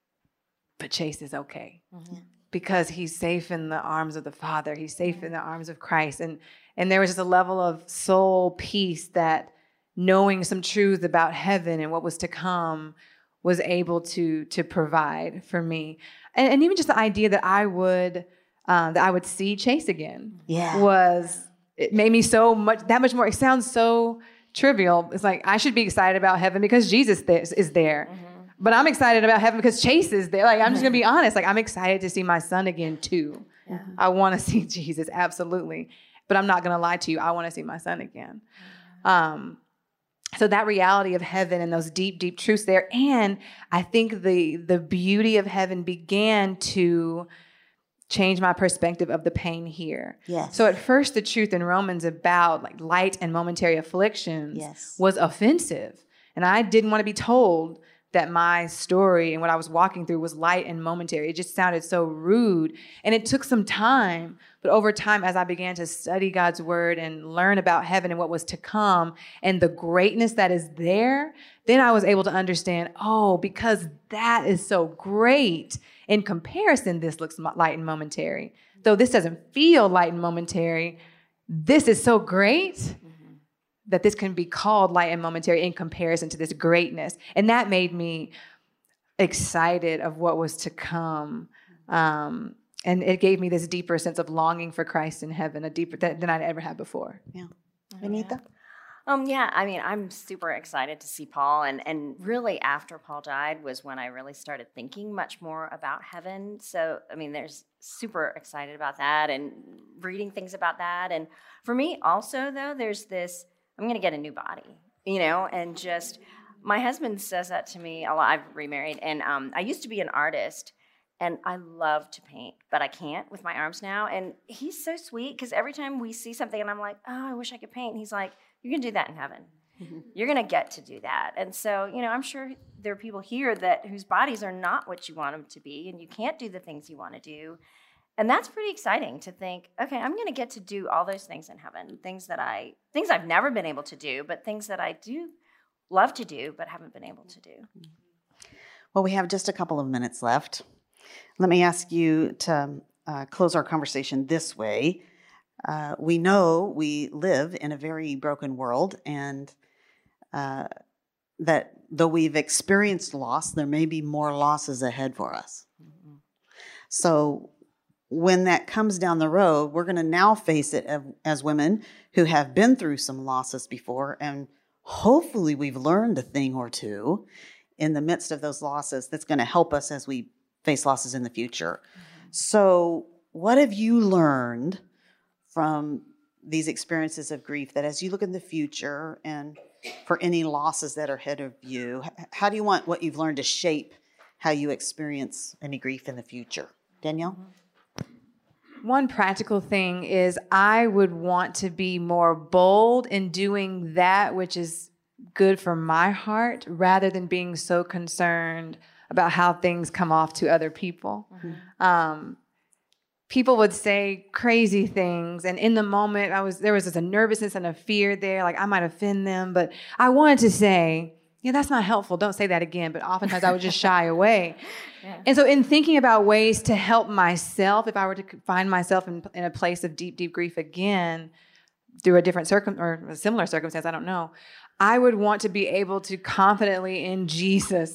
but Chase is okay mm-hmm. because he's safe in the arms of the Father. He's safe in the arms of Christ. And, and there was just a level of soul peace that knowing some truths about heaven and what was to come was able to, to provide for me. And, and even just the idea that I would... Uh, that I would see Chase again yeah. was, it made me so much, that much more, it sounds so trivial. It's like, I should be excited about heaven because Jesus th- is there. Mm-hmm. But I'm excited about heaven because Chase is there. Like, I'm just going to be honest. Like, I'm excited to see my son again too. Yeah. I want to see Jesus, absolutely. But I'm not going to lie to you. I want to see my son again. Um, so that reality of heaven and those deep, deep truths there. And I think the the beauty of heaven began to change my perspective of the pain here. Yes. So at first, the truth in Romans about like light and momentary afflictions yes. was offensive. And I didn't want to be told that my story and what I was walking through was light and momentary. It just sounded so rude. And it took some time. But over time, as I began to study God's word and learn about heaven and what was to come and the greatness that is there, then I was able to understand, oh, because that is so great. In comparison, this looks light and momentary. Though this doesn't feel light and momentary, this is so great mm-hmm. that this can be called light and momentary in comparison to this greatness. And that made me excited of what was to come. Um, and it gave me this deeper sense of longing for Christ in heaven, a deeper th- than I'd ever had before. Yeah. Anita? Um, yeah, I mean, I'm super excited to see Paul, and, and really after Paul died was when I really started thinking much more about heaven. So, I mean, there's super excited about that and reading things about that. And for me also, though, there's this, I'm going to get a new body, you know, and just, my husband says that to me a lot. I've remarried, and um, I used to be an artist, and I love to paint, but I can't with my arms now. And he's so sweet, because every time we see something and I'm like, oh, I wish I could paint, and he's like, you're going to do that in heaven. Mm-hmm. You're going to get to do that. And so, you know, I'm sure there are people here that whose bodies are not what you want them to be, and you can't do the things you want to do. And that's pretty exciting to think, okay, I'm going to get to do all those things in heaven, things that I, things I've never been able to do, but things that I do love to do, but haven't been able to do. Well, we have just a couple of minutes left. Let me ask you to uh, close our conversation this way. Uh, we know we live in a very broken world, and uh, that though we've experienced loss, there may be more losses ahead for us. Mm-hmm. So when that comes down the road, we're going to now face it as women who have been through some losses before, and hopefully we've learned a thing or two in the midst of those losses that's going to help us as we face losses in the future. Mm-hmm. So what have you learned from these experiences of grief, that as you look in the future and for any losses that are ahead of you, how do you want what you've learned to shape how you experience any grief in the future? Danielle? One practical thing is I would want to be more bold in doing that which is good for my heart, rather than being so concerned about how things come off to other people. Mm-hmm. Um, People would say crazy things, and in the moment, I was there was just a nervousness and a fear there, like I might offend them, but I wanted to say, yeah, that's not helpful. Don't say that again. But oftentimes I would just shy away. Yeah. And so in thinking about ways to help myself, if I were to find myself in, in a place of deep, deep grief again, through a different circum or a similar circumstance, I don't know, I would want to be able to confidently in Jesus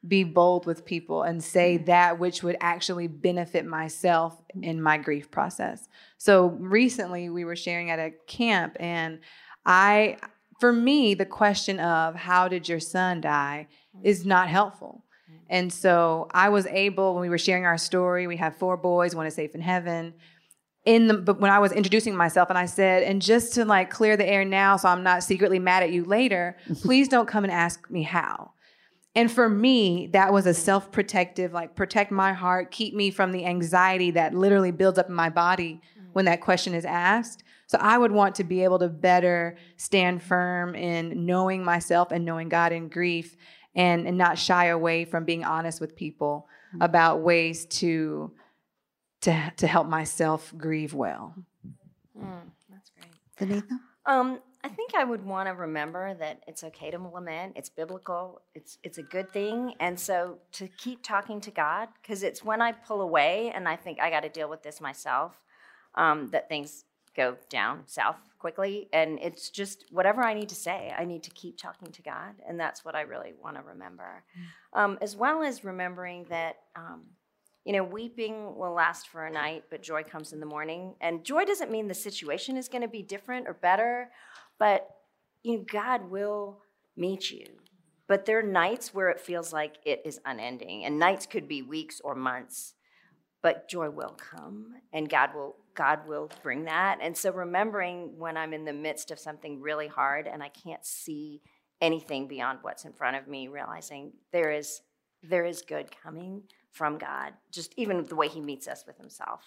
be bold with people and say that which would actually benefit myself in my grief process. So recently we were sharing at a camp, and I, for me, the question of how did your son die is not helpful. And so I was able, when we were sharing our story, we have four boys, one is safe in heaven. In the, but when I was introducing myself, and I said, and just to like clear the air now so I'm not secretly mad at you later, please don't come and ask me how. And for me, that was a self-protective, like protect my heart, keep me from the anxiety that literally builds up in my body when that question is asked. So I would want to be able to better stand firm in knowing myself and knowing God in grief, and, and not shy away from being honest with people about ways to, to, to help myself grieve well. Mm, that's great. Vanitha? Um, I think I would want to remember that it's okay to lament. It's biblical. It's it's a good thing. And so to keep talking to God, because it's when I pull away and I think I got to deal with this myself, um, that things go down south quickly. And it's just whatever I need to say, I need to keep talking to God. And that's what I really want to remember. Mm. Um, as well as remembering that, um, you know, weeping will last for a night, but joy comes in the morning. And joy doesn't mean the situation is going to be different or better, but, you know, God will meet you. But there are nights where it feels like it is unending, and nights could be weeks or months, but joy will come, and God will God will bring that. And so remembering when I'm in the midst of something really hard and I can't see anything beyond what's in front of me, realizing there is there is good coming from God, just even the way he meets us with himself.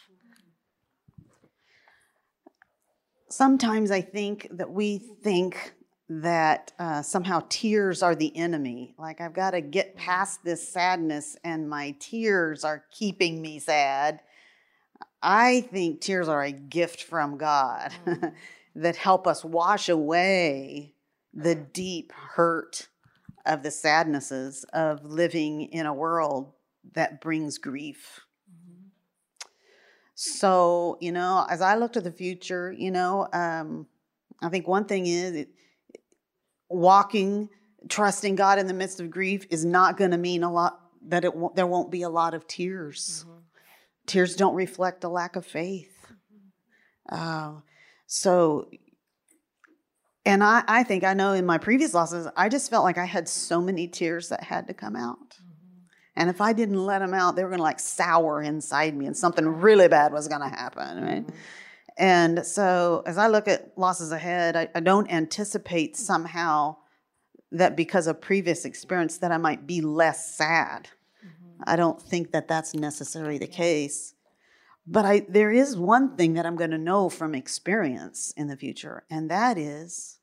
Sometimes I think that we think that uh, somehow tears are the enemy. Like, I've got to get past this sadness and my tears are keeping me sad. I think tears are a gift from God mm. that help us wash away the deep hurt of the sadnesses of living in a world that brings grief. So, you know, as I look to the future, you know, um, I think one thing is it, walking, trusting God in the midst of grief is not going to mean a lot, that it won't, there won't be a lot of tears. Mm-hmm. Tears don't reflect a lack of faith. Mm-hmm. Uh, so, and I, I think I know in my previous losses, I just felt like I had so many tears that had to come out. And if I didn't let them out, they were going to like sour inside me and something really bad was going to happen, right? Mm-hmm. And so as I look at losses ahead, I, I don't anticipate somehow that because of previous experience that I might be less sad. Mm-hmm. I don't think that that's necessarily the yeah. case. But I there is one thing that I'm going to know from experience in the future, and that is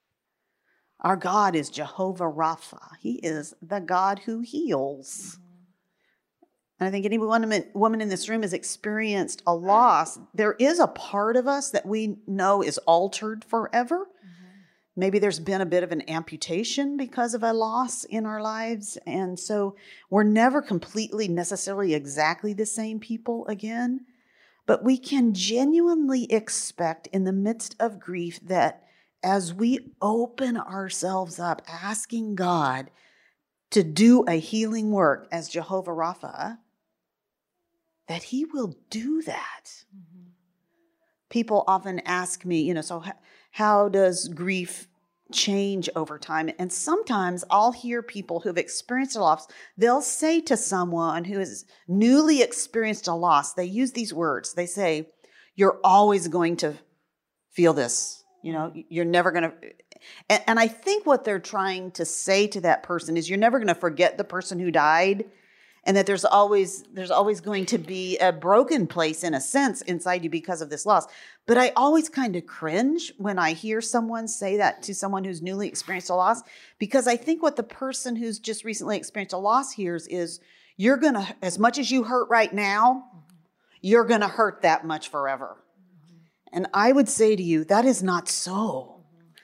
our God is Jehovah Rapha. He is the God who heals. Mm-hmm. And I think any woman, woman in this room has experienced a loss. There is a part of us that we know is altered forever. Mm-hmm. Maybe there's been a bit of an amputation because of a loss in our lives. And so we're never completely necessarily exactly the same people again. But we can genuinely expect in the midst of grief that as we open ourselves up, asking God to do a healing work as Jehovah Rapha, that he will do that. Mm-hmm. People often ask me, you know, so how, how does grief change over time? And sometimes I'll hear people who've experienced a loss, they'll say to someone who has newly experienced a loss, they use these words. They say, you're always going to feel this. You know, you're never going to. And, and I think what they're trying to say to that person is you're never going to forget the person who died. And that there's always there's always going to be a broken place, in a sense, inside you because of this loss. But I always kind of cringe when I hear someone say that to someone who's newly experienced a loss, because I think what the person who's just recently experienced a loss hears is, you're going to, as much as you hurt right now, you're going to hurt that much forever. And I would say to you, that is not so.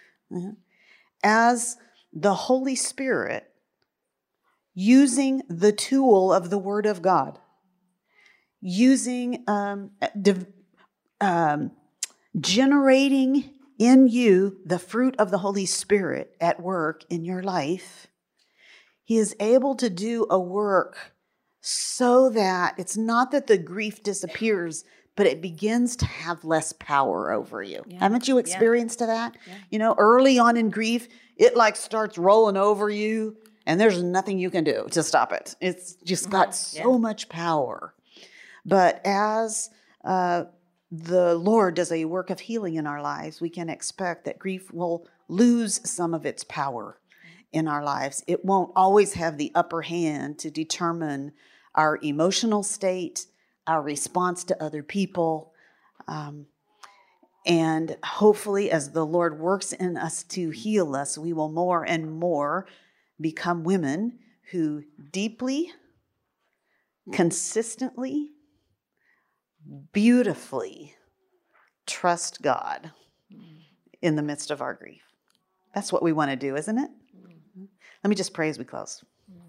As the Holy Spirit, using the tool of the Word of God, using, um, div- um, generating in you the fruit of the Holy Spirit at work in your life, He is able to do a work so that it's not that the grief disappears, but it begins to have less power over you. Yeah. Haven't you experienced yeah. that? Yeah. You know, early on in grief, it like starts rolling over you and there's nothing you can do to stop it. It's just got Mm-hmm. so Yeah. much power. But as uh, the Lord does a work of healing in our lives, we can expect that grief will lose some of its power in our lives. It won't always have the upper hand to determine our emotional state, our response to other people. Um, and hopefully, as the Lord works in us to heal us, we will more and more become women who deeply, consistently, beautifully trust God in the midst of our grief. That's what we want to do, isn't it? Mm-hmm. Let me just pray as we close.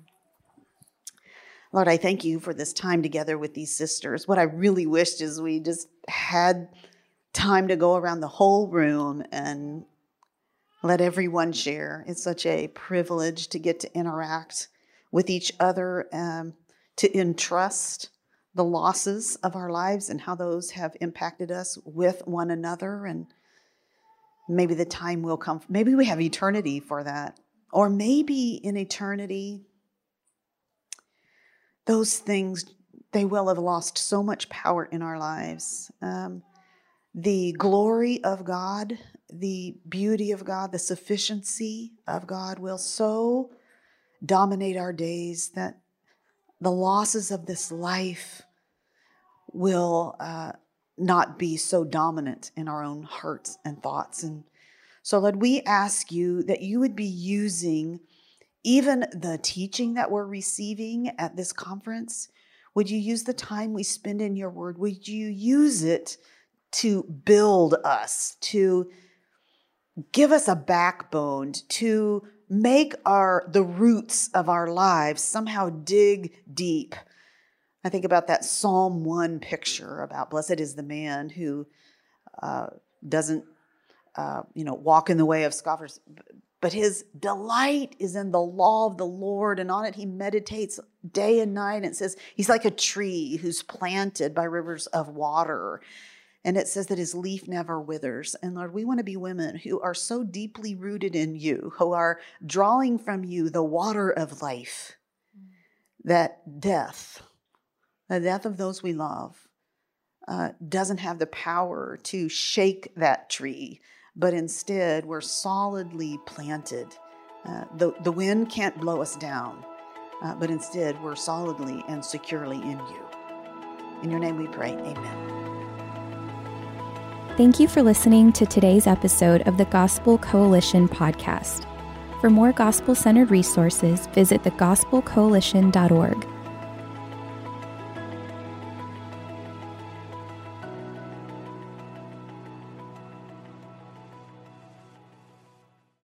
Lord, I thank you for this time together with these sisters. What I really wished is we just had time to go around the whole room and let everyone share. It's such a privilege to get to interact with each other, um, to entrust the losses of our lives and how those have impacted us with one another. And maybe the time will come. Maybe we have eternity for that. Or maybe in eternity, those things, they will have lost so much power in our lives. Um, the glory of God, the beauty of God, the sufficiency of God will so dominate our days that the losses of this life will uh, not be so dominant in our own hearts and thoughts. And so, Lord, we ask you that you would be using even the teaching that we're receiving at this conference. Would you use the time we spend in your word? Would you use it to build us, to give us a backbone, to make our the roots of our lives somehow dig deep? I think about that Psalm one picture about blessed is the man who uh, doesn't, uh, you know, walk in the way of scoffers, but his delight is in the law of the Lord, and on it he meditates day and night. And it says he's like a tree who's planted by rivers of water. And it says that his leaf never withers. And Lord, we want to be women who are so deeply rooted in you, who are drawing from you the water of life, that death, the death of those we love, uh, doesn't have the power to shake that tree, but instead we're solidly planted. Uh, the, the wind can't blow us down, uh, but instead we're solidly and securely in you. In your name we pray, amen. Thank you for listening to today's episode of the Gospel Coalition podcast. For more gospel-centered resources, visit the gospel coalition dot org.